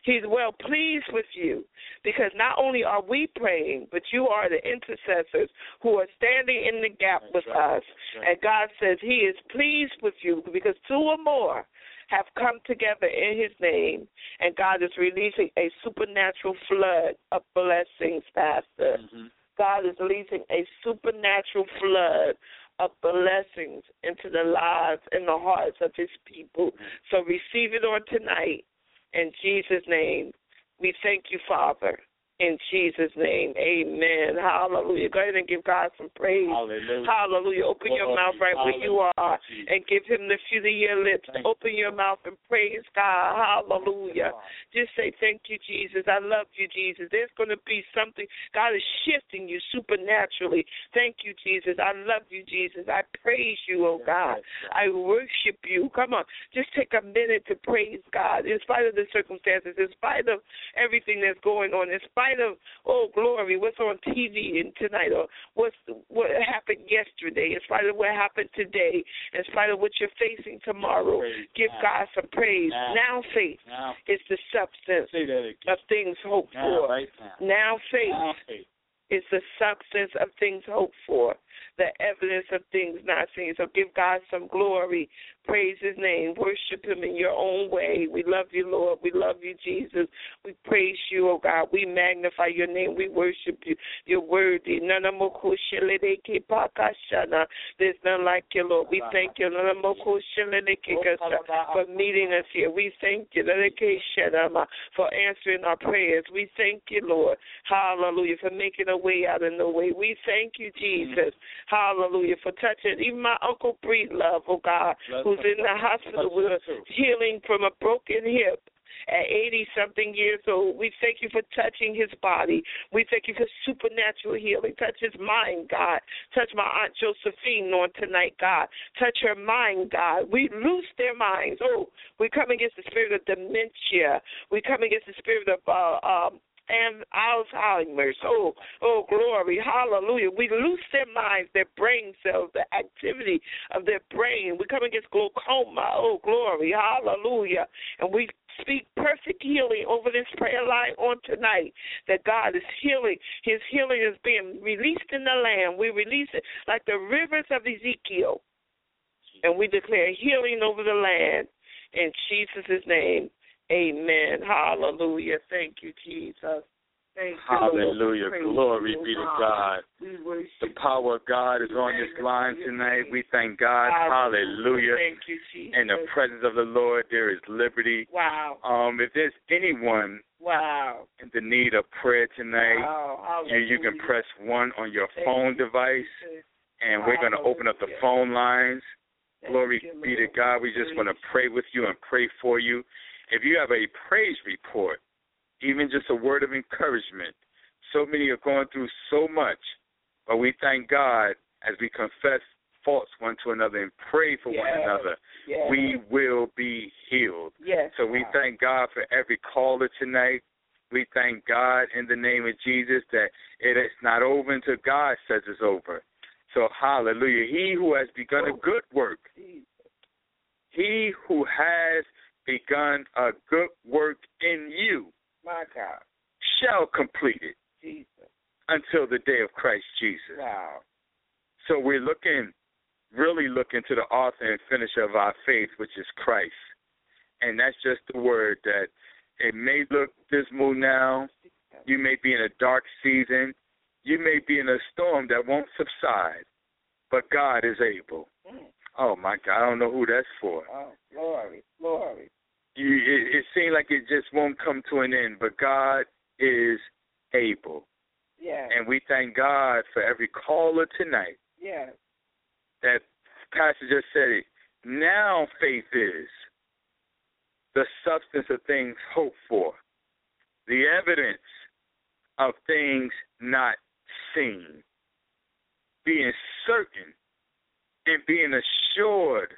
He's well pleased with you because not only are we praying, but you are the intercessors who are standing in the gap That's with right. us. Right. And God says he is pleased with you because two or more have come together in his name, and God is releasing a supernatural flood of blessings, Pastor. Mm-hmm. God is releasing a supernatural flood of blessings into the lives and the hearts of his people. So receive it on tonight in Jesus' name. We thank you, Father. In Jesus' name, amen. Hallelujah. Go ahead and give God some praise. Hallelujah. Hallelujah. Open your mouth right where you are and give him the fruit of your lips. Open your mouth and praise God. Hallelujah. Just say, thank you, Jesus. I love you, Jesus. There's going to be something. God is shifting you supernaturally. Thank you, Jesus. I love you, Jesus. I praise you, oh God. I worship you. Come on. Just take a minute to praise God in spite of the circumstances, in spite of everything that's going on, in spite of, oh, glory, what's on T V and tonight, or what's what happened yesterday, in spite of what happened today, in spite of what you're facing tomorrow, praise give now. God some praise. Now, now faith now. is the substance of things hoped now, for. Right now. Now faith, now faith is the substance of things hoped for, the evidence of things not seen. So give God some glory. Praise his name. Worship him in your own way. We love you, Lord. We love you, Jesus. We praise you, oh God. We magnify your name. We worship you. You're worthy. There's none like you, Lord. We thank you for meeting us here. We thank you for answering our prayers. We thank you, Lord. Hallelujah. For making a way out of no way. We thank you, Jesus. Hallelujah. For touching even my Uncle Bree, love, oh God, who's in the hospital with a healing from a broken hip at eighty-something years old. We thank you for touching his body. We thank you for supernatural healing. Touch his mind, God. Touch my Aunt Josephine on tonight, God. Touch her mind, God. We loose their minds. Oh, we come against the spirit of dementia. We come against the spirit of uh, um, and Alzheimer's. Oh, oh, glory. Hallelujah. We loose their minds, their brain cells, the activity of their brain. We come against glaucoma. Oh, glory. Hallelujah. And we speak perfect healing over this prayer line on tonight, that God is healing. His healing is being released in the land. We release it like the rivers of Ezekiel. And we declare healing over the land in Jesus' name. Amen. Hallelujah. Thank you, Jesus. Thank you, hallelujah. Lord. Glory you, be to God. God. The power of God is on this line tonight. We thank God. Hallelujah. Thank you, Jesus. In the presence of the Lord, there is liberty. Wow. Um, if there's anyone wow. in the need of prayer tonight, wow. you, you can press one on your thank phone you, device, Jesus. and we're going to open up the phone lines. Thank Glory you, be to God. We just want to pray with you and pray for you. If you have a praise report, even just a word of encouragement, so many are going through so much, but we thank God as we confess faults one to another and pray for yes. one another, yes. we will be healed. Yes. So we thank God for every caller tonight. We thank God in the name of Jesus that it is not over until God says it's over. So hallelujah. He who has begun a good work, he who has begun a good work in you, my God, shall complete it Jesus. Until the day of Christ Jesus. Wow. So we're looking, really looking to the author and finisher of our faith, which is Christ. And that's just the word that it may look dismal now. You may be in a dark season. You may be in a storm that won't subside, but God is able. Mm. Oh, my God, I don't know who that's for. Oh, glory, glory. You, it, it seems like it just won't come to an end, but God is able. Yeah. And we thank God for every caller tonight. Yeah. That pastor just said it. Now faith is the substance of things hoped for, the evidence of things not seen, being certain and being assured.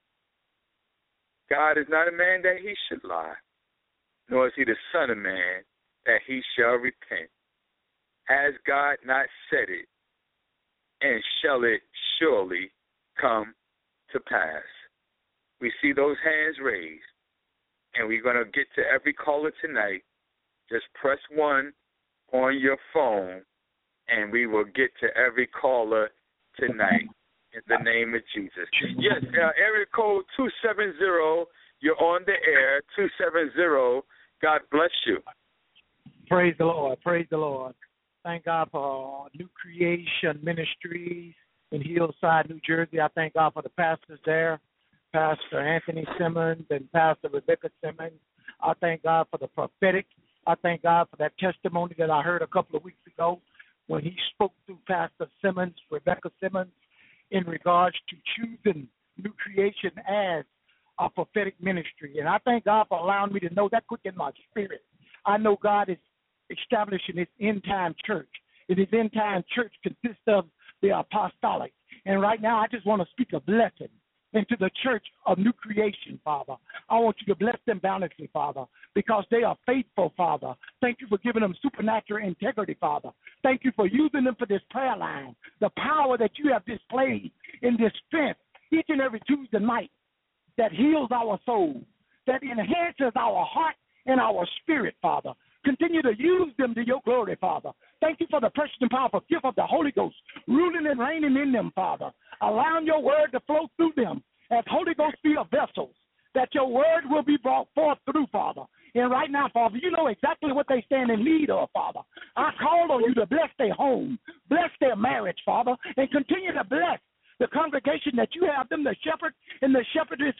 God is not a man that he should lie, nor is he the son of man that he shall repent. Has God not said it, and shall it surely come to pass? We see those hands raised, and we're going to get to every caller tonight. Just press one on your phone, and we will get to every caller tonight in the name of Jesus. Yes, uh, area code two seven zero, you're on the air, two seven zero. God bless you. Praise the Lord. Praise the Lord. Thank God for New Creation Ministries in Hillside, New Jersey. I thank God for the pastors there, Pastor Anthony Simmons and Pastor Rebecca Simmons. I thank God for the prophetic. I thank God for that testimony that I heard a couple of weeks ago when he spoke through Pastor Simmons, Rebecca Simmons, in regards to choosing New Creation as a prophetic ministry. And I thank God for allowing me to know that quick in my spirit. I know God is establishing his end-time church. And his end-time church consists of the apostolic. And right now I just want to speak a blessing into the church of New Creation, Father. I want you to bless them bountifully, Father, because they are faithful, Father. Thank you for giving them supernatural integrity, Father. Thank you for using them for this prayer line, the power that you have displayed in this strength each and every Tuesday night that heals our soul, that enhances our heart and our spirit, Father. Continue to use them to your glory, Father. Thank you for the precious and powerful gift of the Holy Ghost ruling and reigning in them, Father. Allowing your word to flow through them as Holy Ghost filled vessels, that your word will be brought forth through, Father. And right now, Father, you know exactly what they stand in need of, Father. I call on you to bless their home, bless their marriage, Father, and continue to bless the congregation that you have them, the shepherd and the shepherdess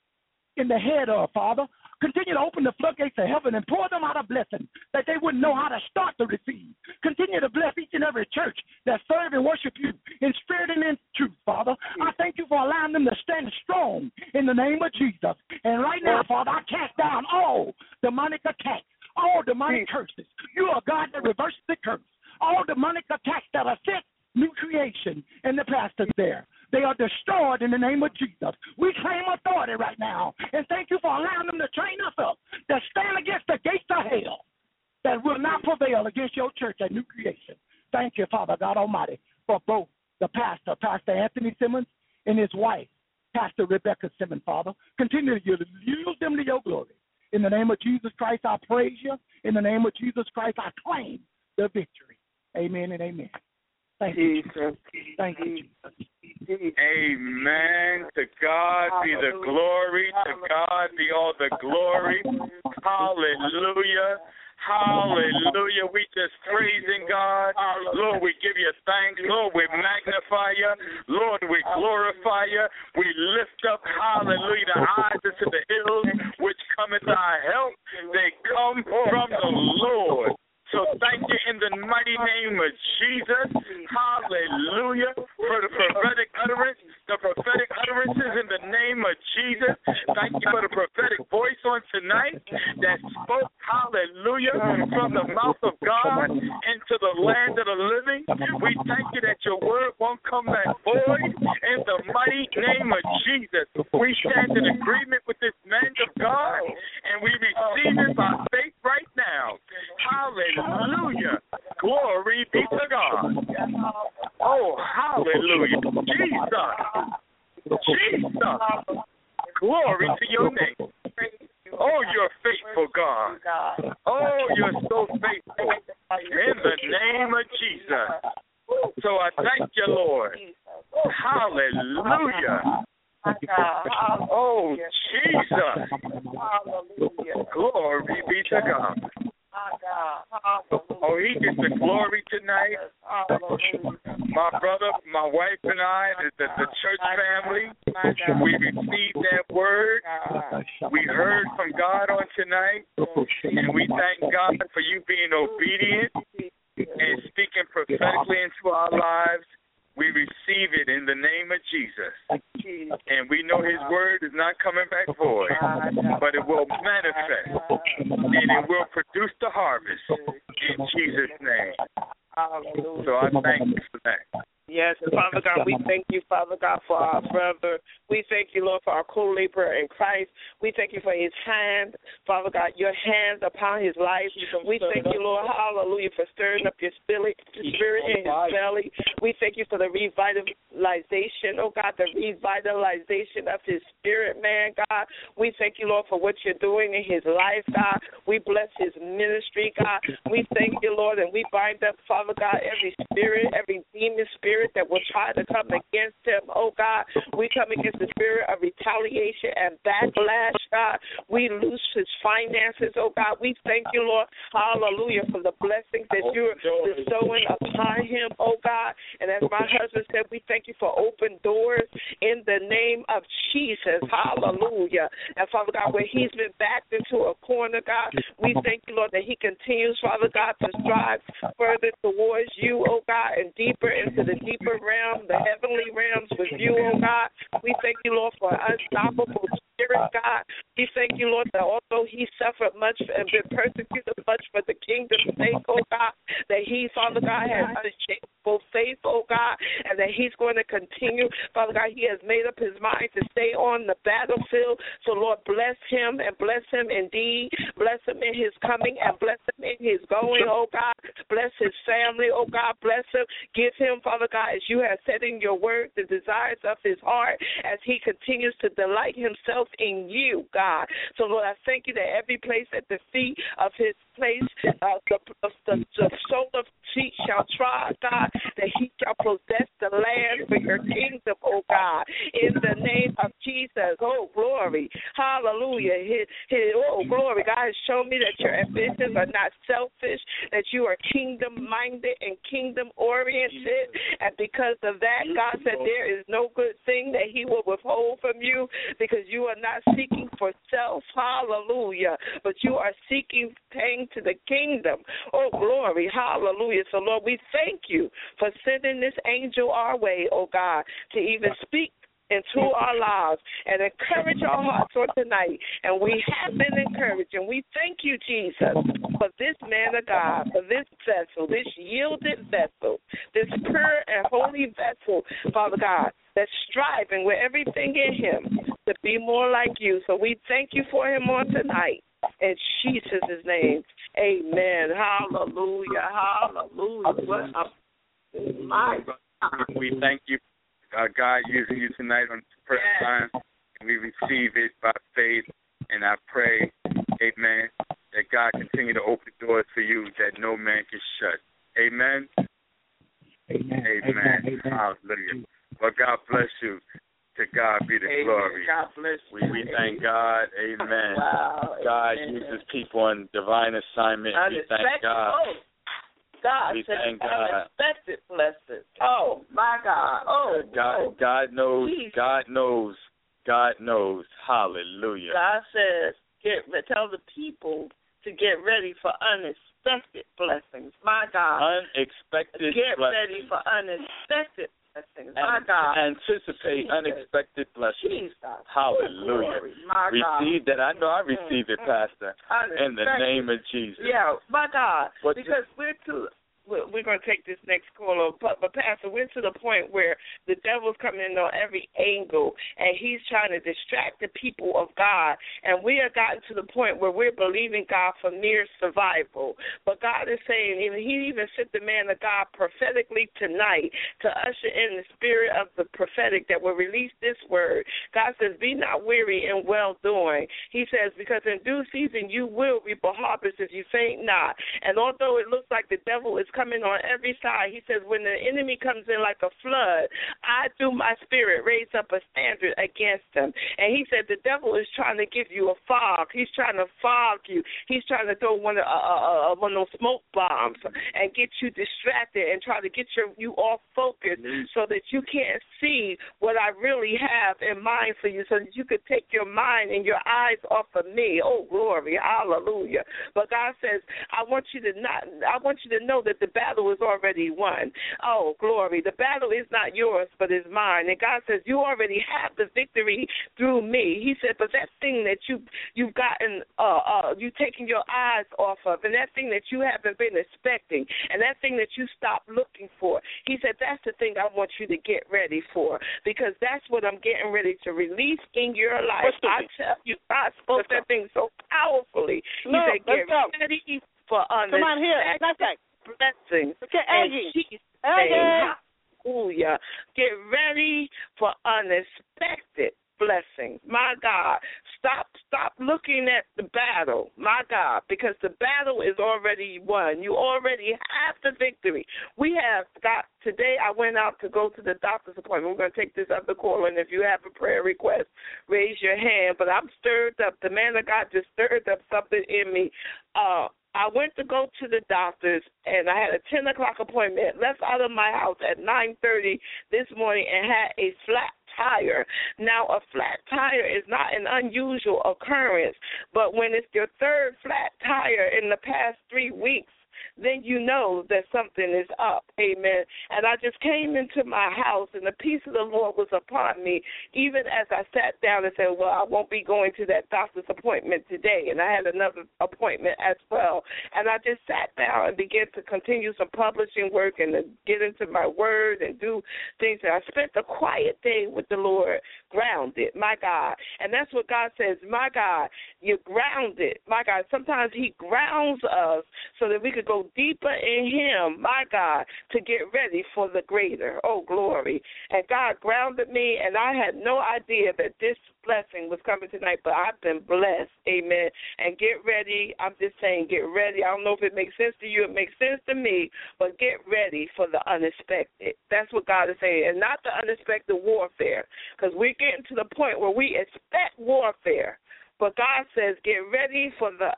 in the head of, Father. Continue to open the floodgates of heaven and pour them out a blessing that they wouldn't know how to start to receive. Continue to bless each and every church that serve and worship you in spirit and in truth, Father. I thank you for allowing them to stand strong in the name of Jesus. And right now, Father, I cast down all demonic attacks, all demonic curses. You are God that reverses the curse. All demonic attacks that are sent, New Creation, and the pastors there. They are destroyed in the name of Jesus. We claim authority right now. And thank you for allowing them to train us up to stand against the gates of hell that will not prevail against your church at New Creation. Thank you, Father God Almighty, for both the pastor, Pastor Anthony Simmons, and his wife, Pastor Rebecca Simmons, Father. Continue to use them to your glory. In the name of Jesus Christ, I praise you. In the name of Jesus Christ, I claim the victory. Amen and amen. Thank you, Jesus. Thank you, Jesus. Amen. To God be the glory. To God be all the glory. Hallelujah. Hallelujah. We just praising God. Lord, we give you thanks. Lord, we magnify you. Lord, we glorify you. We lift up, hallelujah, the eyes into the hills, which cometh our help. They come from the Lord. So thank you in the mighty name of Jesus. Hallelujah. For the prophetic utterance, the prophetic utterances in the name of Jesus. Thank you for the prophetic voice on tonight that spoke, hallelujah, from the mouth of God into the land of the living. We thank you that your word won't come back void in the mighty name of Jesus. We stand in agreement with this man of God, and we receive it by faith right now. Hallelujah. Hallelujah. Glory be to God. Oh, hallelujah. Jesus. Jesus. Glory to your name. Oh, you're faithful, God. Oh, you're so faithful. In the name of Jesus. So I thank you, Lord. Hallelujah. Oh, Jesus. Glory be to God. Oh, he gets the glory tonight. My brother, my wife, and I, the, the church family, we received that word. We heard from God on tonight, and we thank God for you being obedient and speaking prophetically into our lives. We receive it in the name of Jesus. And we know his word is not coming back void, but it will manifest and it will produce the harvest in Jesus' name. So I thank you for that. Yes, and Father God, we thank you, Father God, for our brother. We thank you, Lord, for our co-laborer in Christ. We thank you for his hand, Father God, your hands upon his life. We thank you, Lord, hallelujah, for stirring up your spirit, spirit in his belly. We thank you for the revitalization, oh God, the revitalization of his spirit, man, God. We thank you, Lord, for what you're doing in his life, God. We bless his ministry, God. We thank you, Lord, and we bind up, Father God, every spirit, every demon spirit that will try to come against him, oh God. We come against the spirit of retaliation and backlash, God. We loose his finances, oh God. We thank you, Lord, hallelujah, for the blessings that you're bestowing upon him, oh God. And as my husband said, we thank you for open doors in the name of Jesus, hallelujah. And Father God, where he's been backed into a corner, God, we thank you, Lord, that he continues, Father God, to strive further towards you, oh God, and deeper into the deeper realm, the heavenly realms with you, oh God. We thank you, Lord, for unstoppable spirit, God. We thank you, Lord, that although he suffered much and been persecuted much for the kingdom's sake, oh God, that he, Father God, has unshakable faith, oh God, and that he's going to continue. Father God, he has made up his mind to stay on the battlefield. So, Lord, bless him and bless him indeed. Bless him in his coming and bless him in his going, oh God. Bless his family, oh God. Bless him. Give him, Father God, as you have said in your word, the desires of his heart as he continues to delight himself in you, God. So, Lord, I thank you that every place at the feet of his place, uh, the, the, the sole of feet shall trod, God, that he shall possess the land for your kingdom, oh God, in the name of Jesus. Oh, glory. Hallelujah. His, his, oh, glory. God has shown me that your ambitions are not selfish, that you are kingdom-minded and kingdom-oriented, and because of that, God said there is no good thing that he will withhold from you because you are not seeking for self, hallelujah, but you are seeking paying to the kingdom. Oh, glory, hallelujah. So, Lord, we thank you for sending this angel our way, oh God, to even speak into our lives and encourage our hearts on tonight. And we have been encouraged, and we thank you, Jesus, for this man of God, for this vessel, this yielded vessel, this pure and holy vessel, Father God, that's striving with everything in him to be more like you. So we thank you for him on tonight. In Jesus' name, amen. Hallelujah, hallelujah. What a, my God. We thank you, uh, God, using you tonight on the prayer time. And we receive it by faith. And I pray, amen, that God continue to open doors for you that no man can shut. Amen. Amen. Amen. Amen. Hallelujah. Well, God bless you. To God be the Amen. glory. God bless you. We, we thank God. Amen. Wow. God Amen. uses people on divine assignment. We thank God. Oh, God. We thank God. Unexpected blessings. Oh, my God. Oh, God, oh. God knows. Jesus. God knows. God knows. Hallelujah. God says, get tell the people to get ready for unexpected blessings. My God. Unexpected get blessings. ready for unexpected blessings. My An- God. Anticipate Jesus. unexpected blessings. Jesus. Hallelujah. Glory. My God. Receive that. I know I receive it, Pastor. In the Unexpected. name of Jesus. Yeah, my God. What because we're too. We're going to take this next call, but, but Pastor, we're to the point where the devil's coming in on every angle, and he's trying to distract the people of God. And we have gotten to the point where we're believing God for mere survival. But God is saying, even He even sent the man of God prophetically tonight to usher in the spirit of the prophetic that will release this word. God says, be not weary in well-doing. He says, because in due season you will reap a harvest if you faint not. And although it looks like the devil is coming on every side, he says, when the enemy comes in like a flood, I, through my spirit, raise up a standard against him. And he said, the devil is trying to give you a fog. He's trying to fog you. He's trying to throw one of, uh, uh, one of those smoke bombs and get you distracted and try to get your, you off focus so that you can't see what I really have in mind for you, so that you could take your mind and your eyes off of me. Oh, glory, hallelujah. But God says, I want you to not, I want you to know that the battle is already won. Oh, glory. The battle is not yours, but is mine. And God says, you already have the victory through me. He said, but that thing that you, you've gotten, uh, uh, you taking your eyes off of, and that thing that you haven't been expecting, and that thing that you stopped looking for, he said, that's the thing I want you to get ready for, because that's what I'm getting ready to release in your life. I tell you, God spoke that thing so powerfully. He no, said, get ready for unexpected blessings. Okay, Aggie. And she's saying, hallelujah. Get ready for unexpected blessings. My God, stop stop looking at the battle, my God, because the battle is already won. You already have the victory. We have got, today I went out to go to the doctor's appointment. We're going to take this up the call, and if you have a prayer request, raise your hand. But I'm stirred up. The man of God just stirred up something in me. Uh, I went to go to the doctor's, and I had a ten o'clock appointment, left out of my house at nine thirty this morning and had a flat tire. Now, a flat tire is not an unusual occurrence, but when it's your third flat tire in the past three weeks, then you know that something is up. Amen. And I just came into my house, and the peace of the Lord was upon me, even as I sat down and said, well, I won't be going to that doctor's appointment today. And I had another appointment as well. And I just sat down and began to continue some publishing work and to get into my word and do things. And I spent a quiet day with the Lord, grounded, my God. And that's what God says, my God, you're grounded. My God, sometimes he grounds us so that we could go deeper in him, my God, to get ready for the greater. Oh, glory. And God grounded me, and I had no idea that this blessing was coming tonight, but I've been blessed. Amen. And get ready. I'm just saying, get ready. I don't know if it makes sense to you. It makes sense to me, but get ready for the unexpected. That's what God is saying, and not the unexpected warfare, because we're getting to the point where we expect warfare, but God says, get ready for the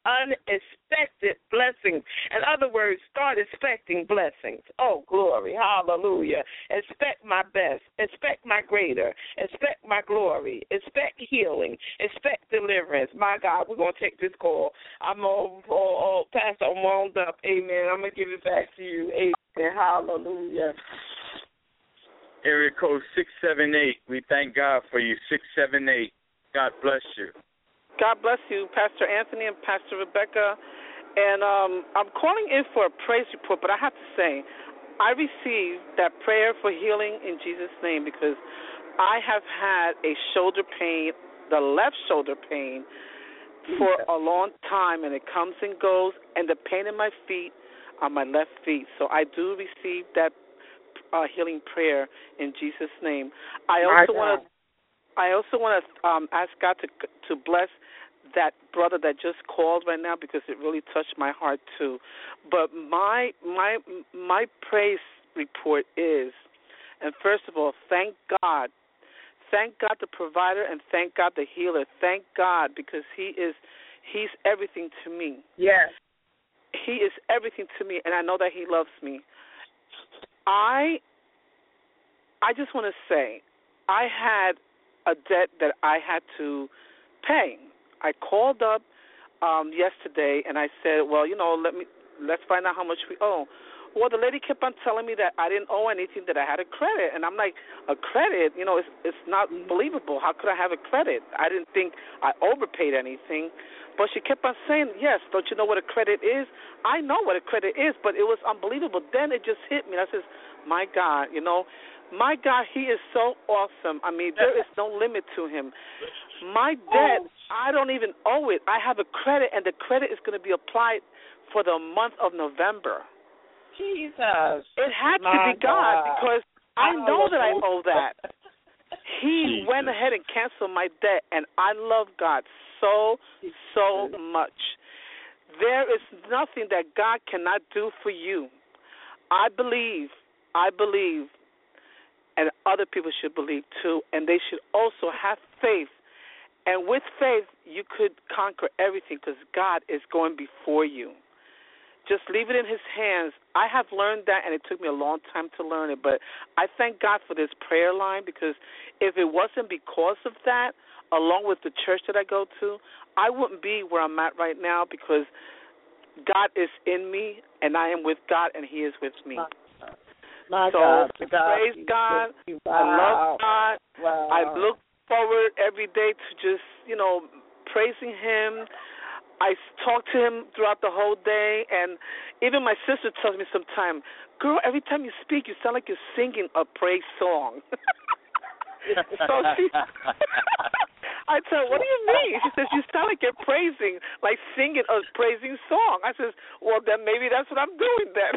unexpected blessings. In other words, start expecting blessings. Oh, glory. Hallelujah. Expect my best. Expect my greater. Expect my glory. Expect healing. Expect deliverance. My God, we're going to take this call. I'm all, all, all Pastor, I'm wound up. Amen. I'm going to give it back to you. Amen. Hallelujah. Area code six seven eight. We thank God for you. six seven eight. God bless you. God bless you, Pastor Anthony and Pastor Rebecca. And um, I'm calling in for a praise report, but I have to say, I received that prayer for healing in Jesus' name because I have had a shoulder pain, the left shoulder pain, for a long time, and it comes and goes, and the pain in my feet on my left feet. So I do receive that uh, healing prayer in Jesus' name. I also want to I also want to um, ask God to to bless that brother that just called right now because it really touched my heart too. But my my my praise report is, and first of all, thank God, thank God the provider, and thank God the healer. Thank God because He is He's everything to me. Yes, He is everything to me, and I know that He loves me. I I just want to say, I had a debt that I had to pay. I called up um, yesterday and I said, well, you know, let me let's find out how much we owe. Well, the lady kept on telling me that I didn't owe anything, that I had a credit, and I'm like, a credit? You know, it's it's not believable. How could I have a credit? I didn't think I overpaid anything, but she kept on saying, yes. Don't you know what a credit is? I know what a credit is, but it was unbelievable. Then it just hit me. I says, my God, you know. My God, He is so awesome. I mean, there is no limit to Him. My debt, I don't even owe it. I have a credit, and the credit is going to be applied for the month of November. Jesus. It had My to be God, God because I know that I owe that. He Jesus. went ahead and canceled my debt, and I love God so, so much. There is nothing that God cannot do for you. I believe, I believe, and other people should believe too, and they should also have faith. And with faith, you could conquer everything because God is going before you. Just leave it in His hands. I have learned that, and it took me a long time to learn it, but I thank God for this prayer line because if it wasn't because of that, along with the church that I go to, I wouldn't be where I'm at right now because God is in me, and I am with God, and He is with me. My so God, praise God. Wow. I love God. Wow. I look forward every day to just, you know, praising Him. I talk to Him throughout the whole day, and even my sister tells me sometimes, girl, every time you speak, you sound like you're singing a praise song. So she, I tell her, what do you mean? She says, you sound like you're praising, like singing a praising song. I says, well, then maybe that's what I'm doing then.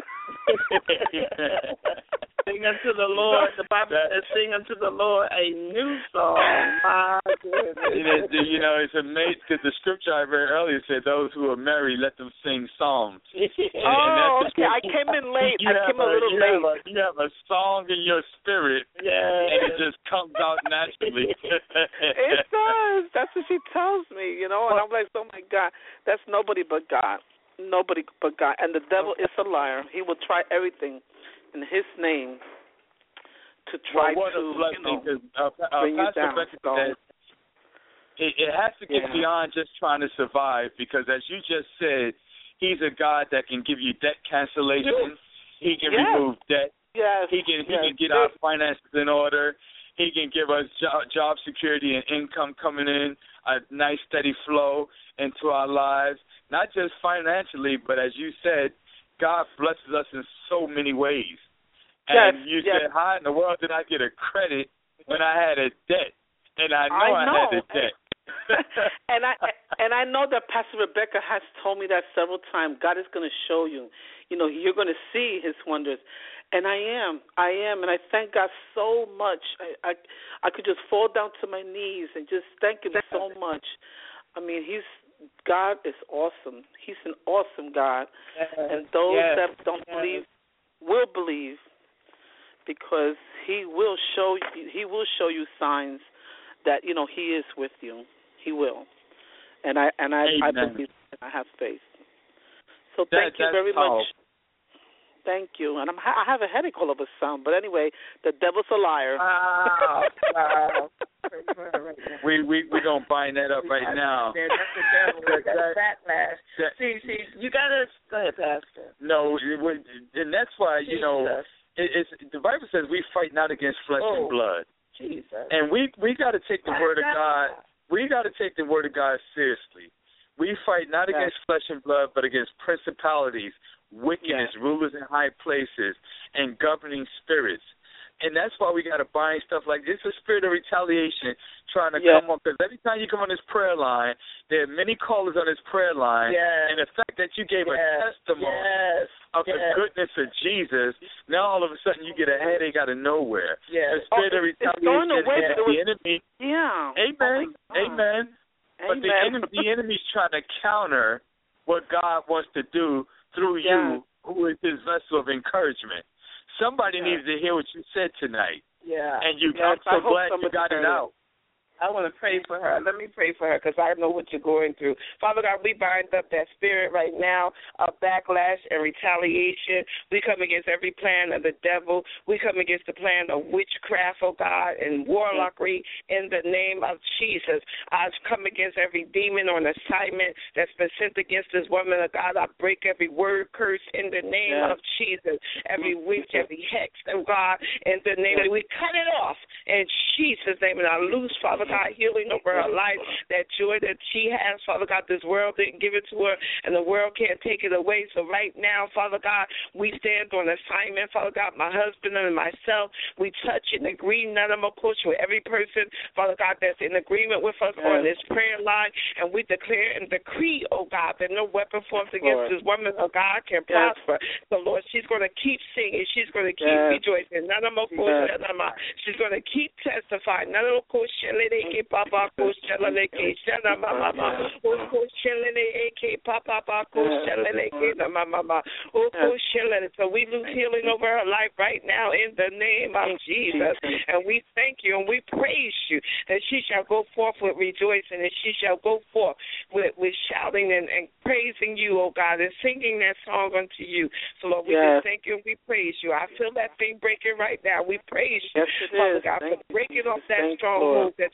Sing unto the Lord. The Bible says, sing unto the Lord a new song. My goodness. You know, it's amazing because the scripture I read earlier said, those who are married, let them sing psalms. And, oh, and okay. I came in late. I came a, a little you late. Have a, you have a song in your spirit, yes. and it just comes out naturally. It does. That's what she tells me, you know, and I'm like, oh, my God, that's nobody but God. Nobody but God. And the devil is a liar. He will try everything in His name to try well, what to, a blessing, you know, uh, uh, bring you Pastor down. Becky said, it, it has to get yeah. beyond just trying to survive because, as you just said, He's a God that can give you debt cancellation. He can yes. remove debt. Yes. He can, he yes. can get our finances in order. He can give us job, job security and income coming in, a nice steady flow into our lives, not just financially, but as you said, God blesses us in so many ways. And yes, you yes. said, how in the world did I get a credit when I had a debt? And I know I, I, know. had a debt. and I and I know that Pastor Rebecca has told me that several times. God is going to show you. You know, you're going to see His wonders. And I am. I am. And I thank God so much. I, I, I could just fall down to my knees and just thank Him so much. I mean, He's God is awesome. He's an awesome God. Yes. And those yes. that don't yes. believe will believe because He will show you, He will show you signs that, you know, He is with you. He will. And I and I, I believe and I have faith. So thank that, you very powerful. much. Thank you. And I'm, I have a headache all of a sudden. But anyway, the devil's a liar. Wow. wow. we we we're going to bind that up right now. That's the devil. That's backlash. That, see, see, you got to, go ahead, Pastor. No, it, and that's why, you know, it, it's, the Bible says we fight not against flesh oh, and blood. Jesus. And we we got to take the word of God, we got to take the word of God seriously. We fight not yes. against flesh and blood, but against principalities, wickedness, yes. rulers in high places, and governing spirits. And that's why we got to bind stuff like this. It's a spirit of retaliation trying to yes. come on. Because every time you come on this prayer line, there are many callers on this prayer line. Yes. And the fact that you gave yes. a testimony yes. of yes. the goodness of Jesus, now all of a sudden you get a headache out of nowhere. Yes. The spirit oh, of it's, retaliation it's away, is the enemy. Yeah. Amen. Oh Amen. But the enemy, the enemy's trying to counter what God wants to do through yeah. you, who is His vessel of encouragement. Somebody yeah. needs to hear what you said tonight. Yeah. And you, yes, I'm so glad you got it out. I want to pray for her. Let me pray for her because I know what you're going through. Father God, we bind up that spirit right now of backlash and retaliation. We come against every plan of the devil. We come against the plan of witchcraft, oh God, and warlockery in the name of Jesus. I come against every demon on assignment that's been sent against this woman of God. I break every word curse in the name yes. of Jesus. Every witch, every hex, oh God, in the name yes. of, we cut it off in Jesus' name. And I loose, Father God, healing over her life, that joy that she has, Father God, this world didn't give it to her, and the world can't take it away. So right now, Father God, we stand on assignment, Father God, my husband and myself, we touch and agree, none of them, of course, with every person, Father God, that's in agreement with us yes. on this prayer line, and we declare and decree, oh God, that no weapon formed against Lord. This woman of God can yes. prosper. So, Lord, she's going to keep singing. She's going to keep yes. rejoicing. None of them, of course, yes. she's going to keep testifying. None of them, of course, Papa Koshaleke Shana Mama Okoshaleke Papa Koshaleke Mama Okoshaleke. So we lose healing over her life right now in the name of Jesus. And we thank you and we praise you that she shall go forth with rejoicing and she shall go forth with, with shouting and, and praising you, oh God, and singing that song unto you. So Lord, we yes. just thank you and we praise you. I feel that thing breaking right now. We praise you, yes, Father God, for breaking off that stronghold that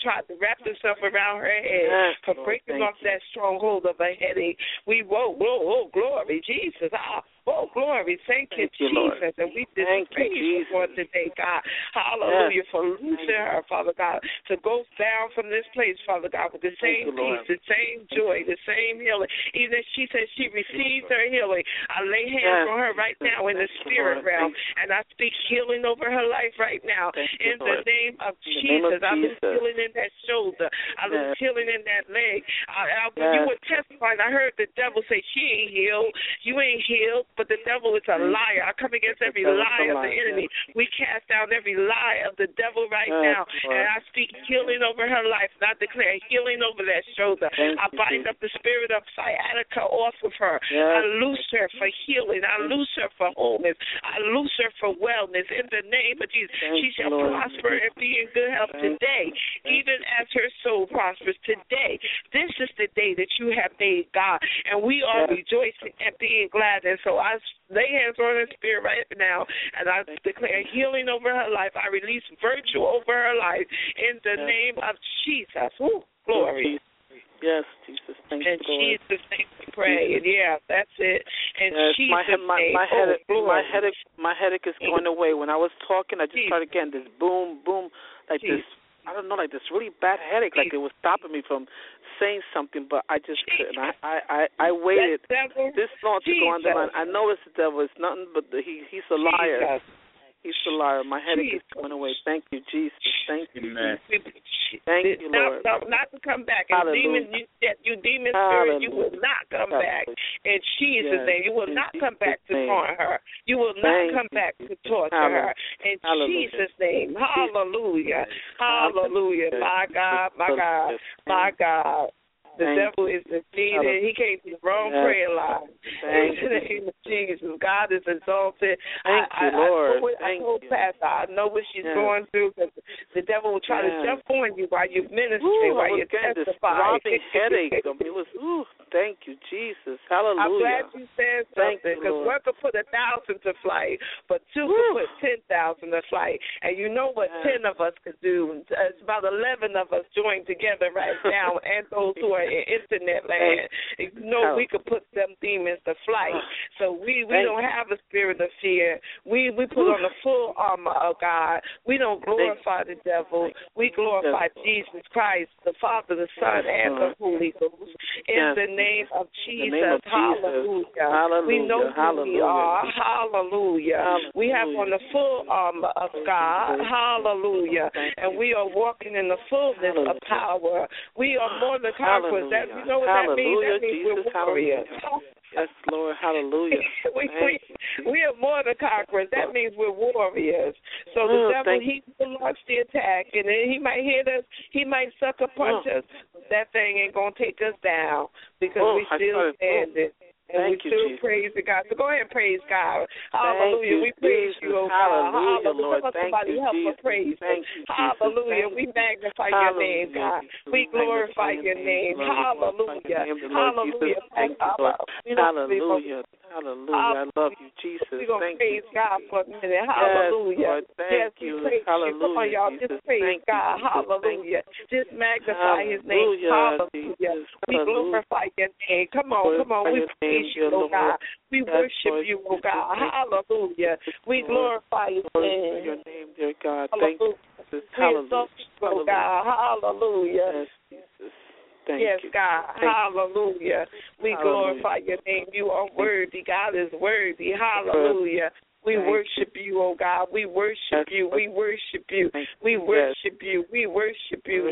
tried to wrap himself around her head, yes, for Lord, breaking off you. that stronghold of a headache. We, whoa, whoa, oh, glory, Jesus. Ah, oh, glory. Thank, Thank you, you, Jesus. Lord. And we just Thank praise you, you for today, God. Hallelujah, yes. for loosing her, Father God, to go down from this place, Father God, with the same you, peace, the same joy, the same healing. Even as she says she receives her healing, I lay hands yes. on her right now in the spirit realm, and I speak healing over her life right now. Thank in you, the name of in Jesus. Name of I lose Jesus. healing in that shoulder. I lose yes. healing in that leg. I, I, when yes. you were testifying, I heard the devil say, she ain't healed. You ain't healed, but the devil is a liar. I come against every lie of the enemy. Yes. We cast down every lie of the devil right yes, now, Lord. And I speak healing over her life, and I declare healing over that shoulder. Thank I bind you. Up the spirit of sciatica off of her. Yes. I loose her for healing. I loose her for wholeness. I loose her for wellness in the name of Jesus. Thank she shall Lord. Prosper and be in good health Thank today, you. even as her soul prospers today. This is the day that you have made, God, and we are yes. rejoicing and being glad. And so I lay hands on her spirit right now, and I declare healing over her life. I release virtue over her life in the yes. name of Jesus. Ooh, glory. Yes, Jesus. Thank you, Lord. Jesus' name we pray. And yeah, that's it. And yes, Jesus' my, my, name. My, oh, headache, Lord. my headache, my headache is going away. When I was talking, I just Jesus. started getting this boom, boom, like Jesus. this. I don't know, like this really bad headache, like it was stopping me from saying something, but I just couldn't. I, I, I, I waited this long to go on the line. I know it's the devil. It's nothing but the, he. He's a liar. Jesus. He's a liar. My headache Jesus. is going away. Thank you, Jesus. Thank you, Amen. Thank you, Lord. Not, not to come back. And demon, you, you demon spirit, you will not come back. In Jesus' yes. name, you will in not Jesus come back to name. taunt her. You will not Thank come back to torture Hallelujah. her. In Hallelujah. Jesus' name, hallelujah. Hallelujah. My God, my God, my God. The Thank devil is defeated. He came to the wrong yes. prayer line. Thank in the name of Jesus. God is exalted. Thank I, you, I, Lord. I told, Thank I told you. Pastor, I know what she's yes. going through, because the devil will try yes. to jump on you while you're ministering, ooh, while I was you're getting this testifying. throbbing headache. I mean, it was, ooh, thank you, Jesus. Hallelujah. I'm glad you said something, because one could put a thousand to flight, but two Woo. could put ten thousand to flight. And you know what yes. ten of us could do? It's about eleven of us joined together right now, and those who are in internet land. You know, we could put them demons to flight. So we, we don't have a spirit of fear. We we put on the full armor of God. We don't glorify the devil. We glorify Jesus Christ, the Father, the Son, and the Holy Ghost. In the name of Jesus. Hallelujah. Hallelujah. We know who we Hallelujah. are. Hallelujah. Hallelujah. We have on the full armor of God. Hallelujah. And we are walking in the fullness of power. We are more than conquerors. That, you know what that means? That means Jesus, we're warriors. Yes, Lord. Hallelujah. we, we, we are more than conquerors. That means we're warriors. So the oh, devil, he will launch the attack, and then he might hit us. He might sucker punch oh. us. But that thing ain't going to take us down, because oh, we still standing. And Thank we you, still Jesus. praise God. So go ahead and praise God. Hallelujah. You, we praise Jesus. you, oh Hallelujah, God. Hallelujah. Lord. Come on, somebody you, help Jesus. us praise Thank you, Hallelujah. Jesus. We magnify Hallelujah. your name, God. We glorify your name. Hallelujah. Hallelujah. Thank you, Lord. Hallelujah. Hallelujah. I love you, Jesus. We're going to Thank praise you. God for a minute. Hallelujah. Yes, Lord. Thank yes, you. Praise Hallelujah. You. Come on, y'all. Jesus. Just praise Thank God. you, Hallelujah. Just magnify his name. Hallelujah. Jesus. We glorify your name. Come on, come on. We praise you, oh God. We worship you, oh God. Hallelujah. We glorify your name. Your name, dear God. Thank you. Hallelujah. Oh God. Hallelujah. Yes, Jesus. Thank yes, you. God. Thank Hallelujah. We Hallelujah. glorify your name. You are worthy. God is worthy. Hallelujah. We Thank worship you. you, oh God. We worship yes. you. We worship you. Thank we you. worship yes. you. We worship you.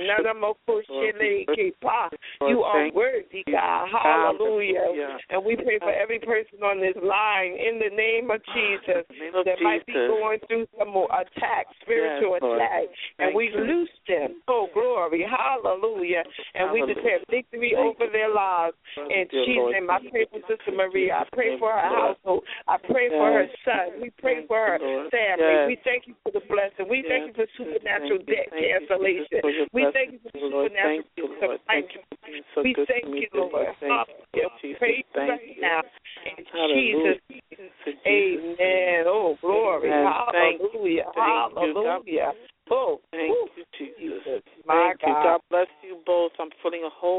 Worship. You are worthy, God. Hallelujah. Hallelujah. And we pray for every person on this line in the name of Jesus name of that Jesus. might be going through some more attack, spiritual yes, attack. And we you. loose them. Oh, glory. Hallelujah. And we Hallelujah. declare victory Thank over you. their lives. In Jesus' name, I pray for Sister Maria. I pray for her household. I pray for her son. We pray for her family. Yes. We thank you for the blessing. We yes. thank you for supernatural thank debt you. cancellation. You we thank you for Lord. supernatural thank you, Lord. Thank you for being so We good thank to me, you, Lord. Thank you, Jesus. Praise Thank right you. now. In Hallelujah. Jesus. Amen. Oh, glory. Amen. Hallelujah. Thank you. Hallelujah. Oh, thank woo. you, Jesus. My thank God. You. God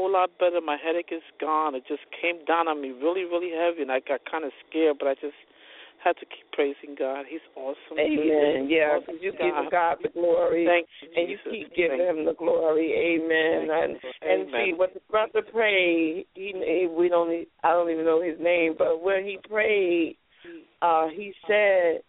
a lot better. My headache is gone. It just came down on me really, really heavy, and I got kind of scared, but I just had to keep praising God. He's awesome. Amen. He's yeah, awesome you God. give God the glory, Thank you, and you Jesus. keep giving Thank Him the glory. Amen. And and Amen. see, what the brother prayed, he we don't e, I don't even know his name, but when he prayed, uh, he said,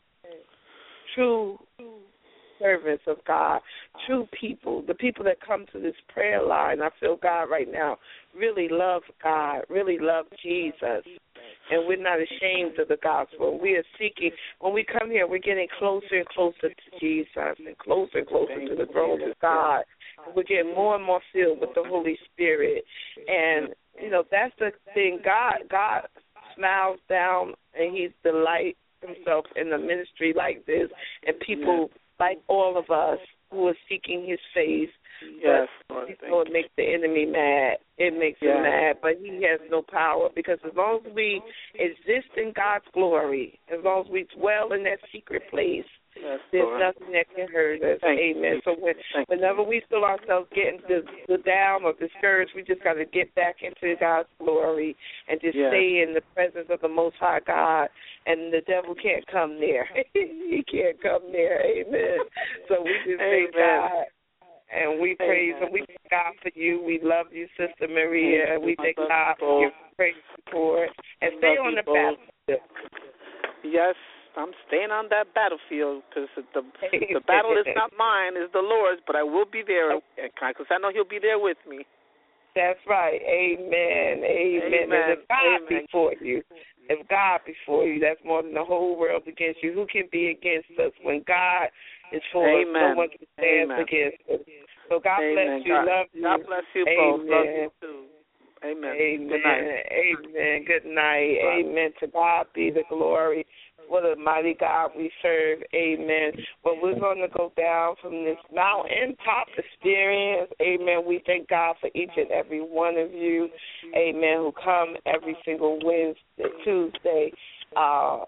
"True servants of God, true people, the people that come to this prayer line, I feel God right now, really love God, really love Jesus." And we're not ashamed of the gospel. We are seeking. When we come here, we're getting closer and closer to Jesus and closer and closer to the throne of God. We're getting more and more filled with the Holy Spirit. And, you know, that's the thing. God, God smiles down, and He's delight Himself in a ministry like this. And people like all of us who are seeking His face. Yes, but you know, it makes the enemy mad. It makes yes. him mad, but he has no power, because as long as we exist in God's glory, as long as we dwell in that secret place, yes, there's Lord. nothing that can hurt us. Thank Amen. you. So when, whenever we feel ourselves getting to, to down or discouraged, we just got to get back into God's glory and just yes. stay in the presence of the Most High God, and the devil can't come near. He can't come near. Amen. So we just thank God. And we praise and we thank God for you. We love you, Sister Maria. And we thank God for your praise support. And stay on the battlefield. Yes, I'm staying on that battlefield, because the the battle is not mine, it's the Lord's, but I will be there, because I know He'll be there with me. That's right. Amen. Amen. Amen. And if God Amen. before you, if God before you, that's more than the whole world against you. Who can be against us? When God is for Amen. us, no one can stand Amen. against us. So God Amen. bless you. God, Love you. God bless you both. Love you too. Amen. Amen. Good night. Amen. Good night. Bye. Amen. To God be the glory. What a mighty God we serve. Amen. Well, we're going to go down from this mountaintop experience. Amen. We thank God for each and every one of you. Amen. Who come every single Wednesday, Tuesday. Uh,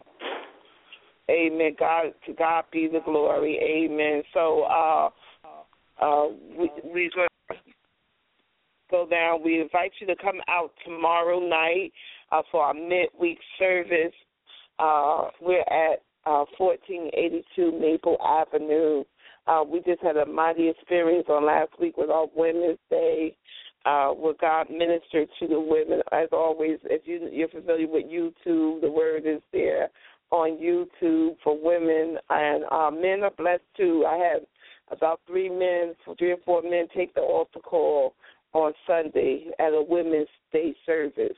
amen. God, to God be the glory. Amen. So, uh, uh, we, we're going to go down. We invite you to come out tomorrow night uh, for our midweek service. Uh, we're at uh, fourteen eighty-two Maple Avenue. Uh, we just had a mighty experience on last week with our Women's Day, uh, where God ministered to the women. As always, if you, you're familiar with YouTube, the word is there on YouTube for women, and uh, men are blessed too. I had about three men, three or four men take the altar call on Sunday at a Women's Day service.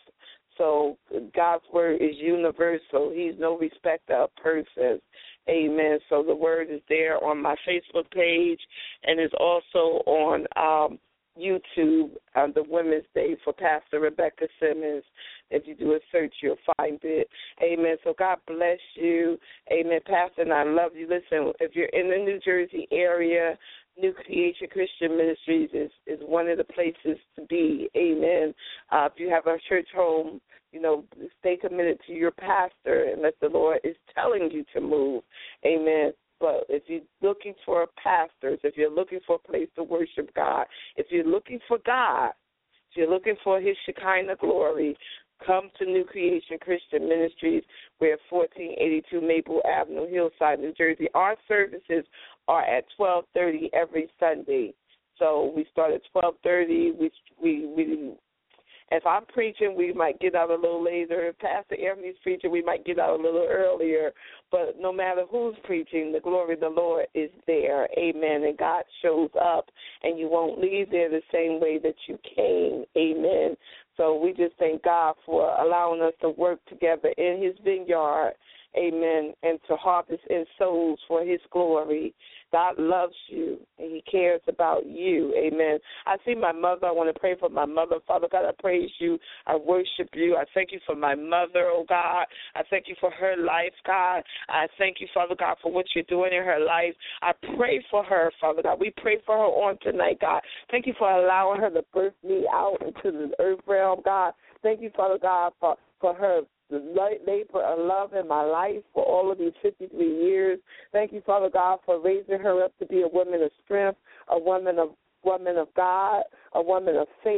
So God's word is universal. He's no respecter of persons. Amen. So the word is there on my Facebook page, and is also on um, YouTube, uh, the Women's Day for Pastor Rebecca Simmons. If you do a search, you'll find it. Amen. So God bless you. Amen. Pastor, and I love you. Listen, if you're in the New Jersey area, New Creation Christian Ministries is, is one of the places to be. Amen. Uh, if you have a church home, you know, stay committed to your pastor unless the Lord is telling you to move. Amen. But if you're looking for pastors, if you're looking for a place to worship God, if you're looking for God, if you're looking for His Shekinah glory, come to New Creation Christian Ministries. We're at fourteen eighty-two Maple Avenue, Hillside, New Jersey. Our services are at twelve thirty every Sunday. So we start at twelve thirty. We we we. If I'm preaching, we might get out a little later. If Pastor Anthony's preaching, we might get out a little earlier. But no matter who's preaching, the glory of the Lord is there. Amen. And God shows up, and you won't leave there the same way that you came. Amen. So we just thank God for allowing us to work together in His vineyard. Amen. And to harvest in souls for His glory. God loves you, and He cares about you. Amen. I see my mother. I want to pray for my mother. Father God, I praise you. I worship you. I thank you for my mother, oh God. I thank you for her life, God. I thank you, Father God, for what you're doing in her life. I pray for her, Father God. We pray for her on tonight, God. Thank you for allowing her to birth me out into the earth realm, God. Thank you, Father God, for, for her the labor of love in my life for all of these fifty-three years. Thank you, Father God, for raising her up to be a woman of strength, a woman of woman of God, a woman of faith.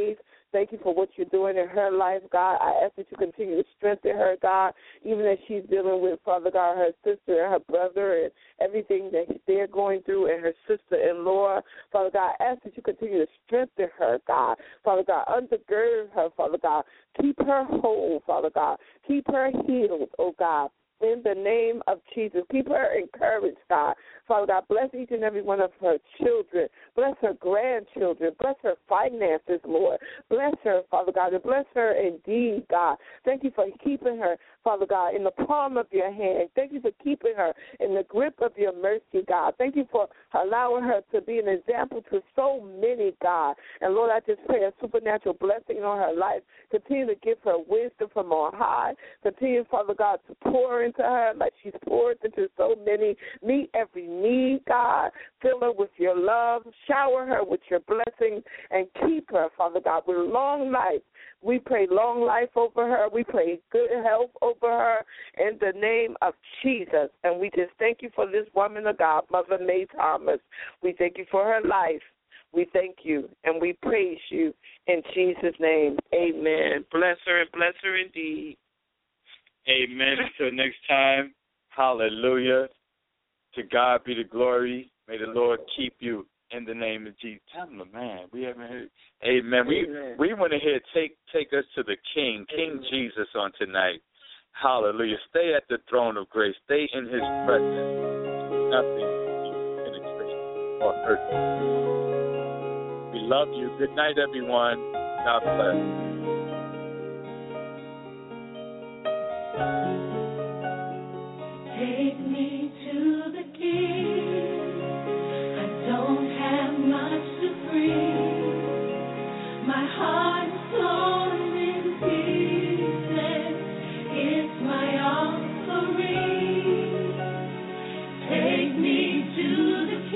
Thank you for what you're doing in her life, God. I ask that you continue to strengthen her, God, even as she's dealing with, Father God, her sister and her brother and everything that they're going through, and her sister-in-law. Father God, I ask that you continue to strengthen her, God. Father God, undergird her, Father God. Keep her whole, Father God. Keep her healed, oh God. In the name of Jesus, keep her encouraged, God. Father God, bless each and every one of her children. Bless her grandchildren. Bless her finances, Lord. Bless her, Father God, and bless her indeed, God. Thank you for keeping her, Father God, in the palm of your hand. Thank you for keeping her in the grip of your mercy, God. Thank you for allowing her to be an example to so many, God. And, Lord, I just pray a supernatural blessing on her life. Continue to give her wisdom from on high. Continue, Father God, to pour into her like she's poured into so many. Meet every need, God. Fill her with your love. Shower her with your blessings and keep her, Father God, with long life. We pray long life over her. We pray good health over her in the name of Jesus. And we just thank you for this woman of God, Mother May Thomas. We thank you for her life. We thank you and we praise you in Jesus' name. Amen. Bless her and bless her indeed. Amen. Until next time, hallelujah. To God be the glory. May the Lord keep you in the name of Jesus. Tell them, man, we haven't heard. Amen. We Amen. we want to hear take take us to the King, King Amen. Jesus on tonight. Hallelujah. Stay at the throne of grace. Stay in his presence. Nothing can expect or hurt you. We love you. Good night, everyone. God bless. Take me to the King. I don't have much to bring. My heart is torn in pieces. It's my offering. Take me to the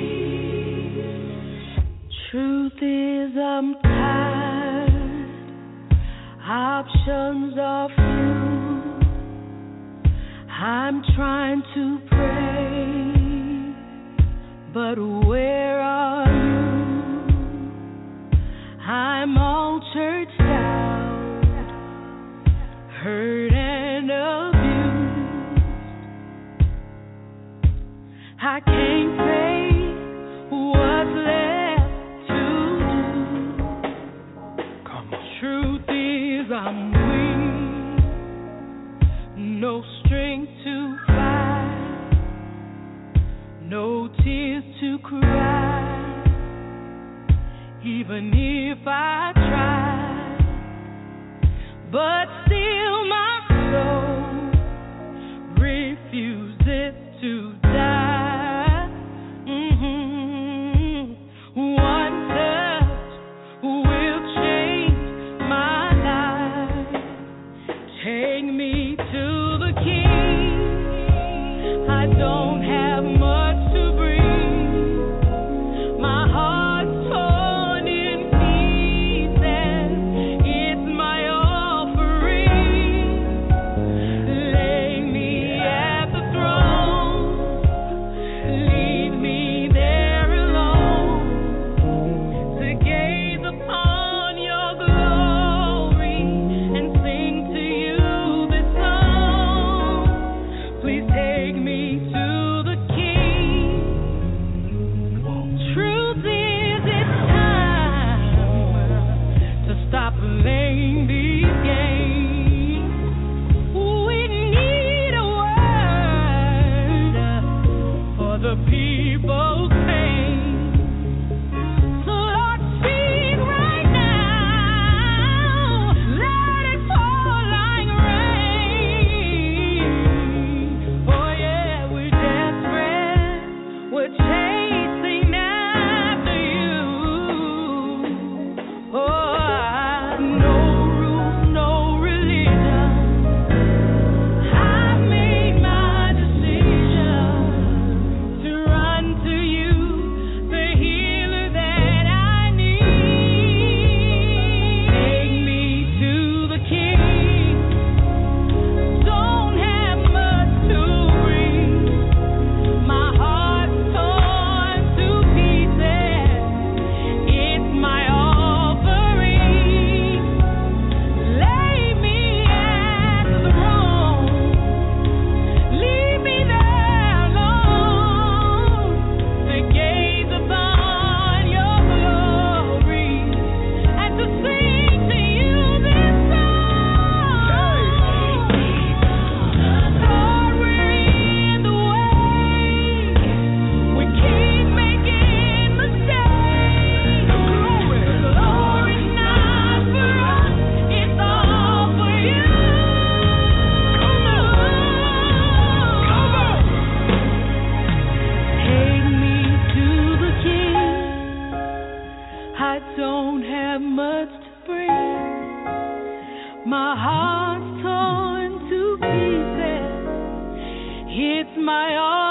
King. Truth is, I'm tired. Options are few. I'm trying to pray, but where are you? I'm all churched out, hurt and abused. I can't say what's left to do. Come on. Truth is, I'm weak, no strength to fight, no tears to cry, even if I try, but still my soul refuses to die. Mm-hmm. One touch will change my life. Take me to the King. I don't have much to bring. My heart's torn in pieces. It's my offering. Lay me at the throne. Leave me there alone to gaze upon your glory and sing to you this song. Please take me to the it's my all.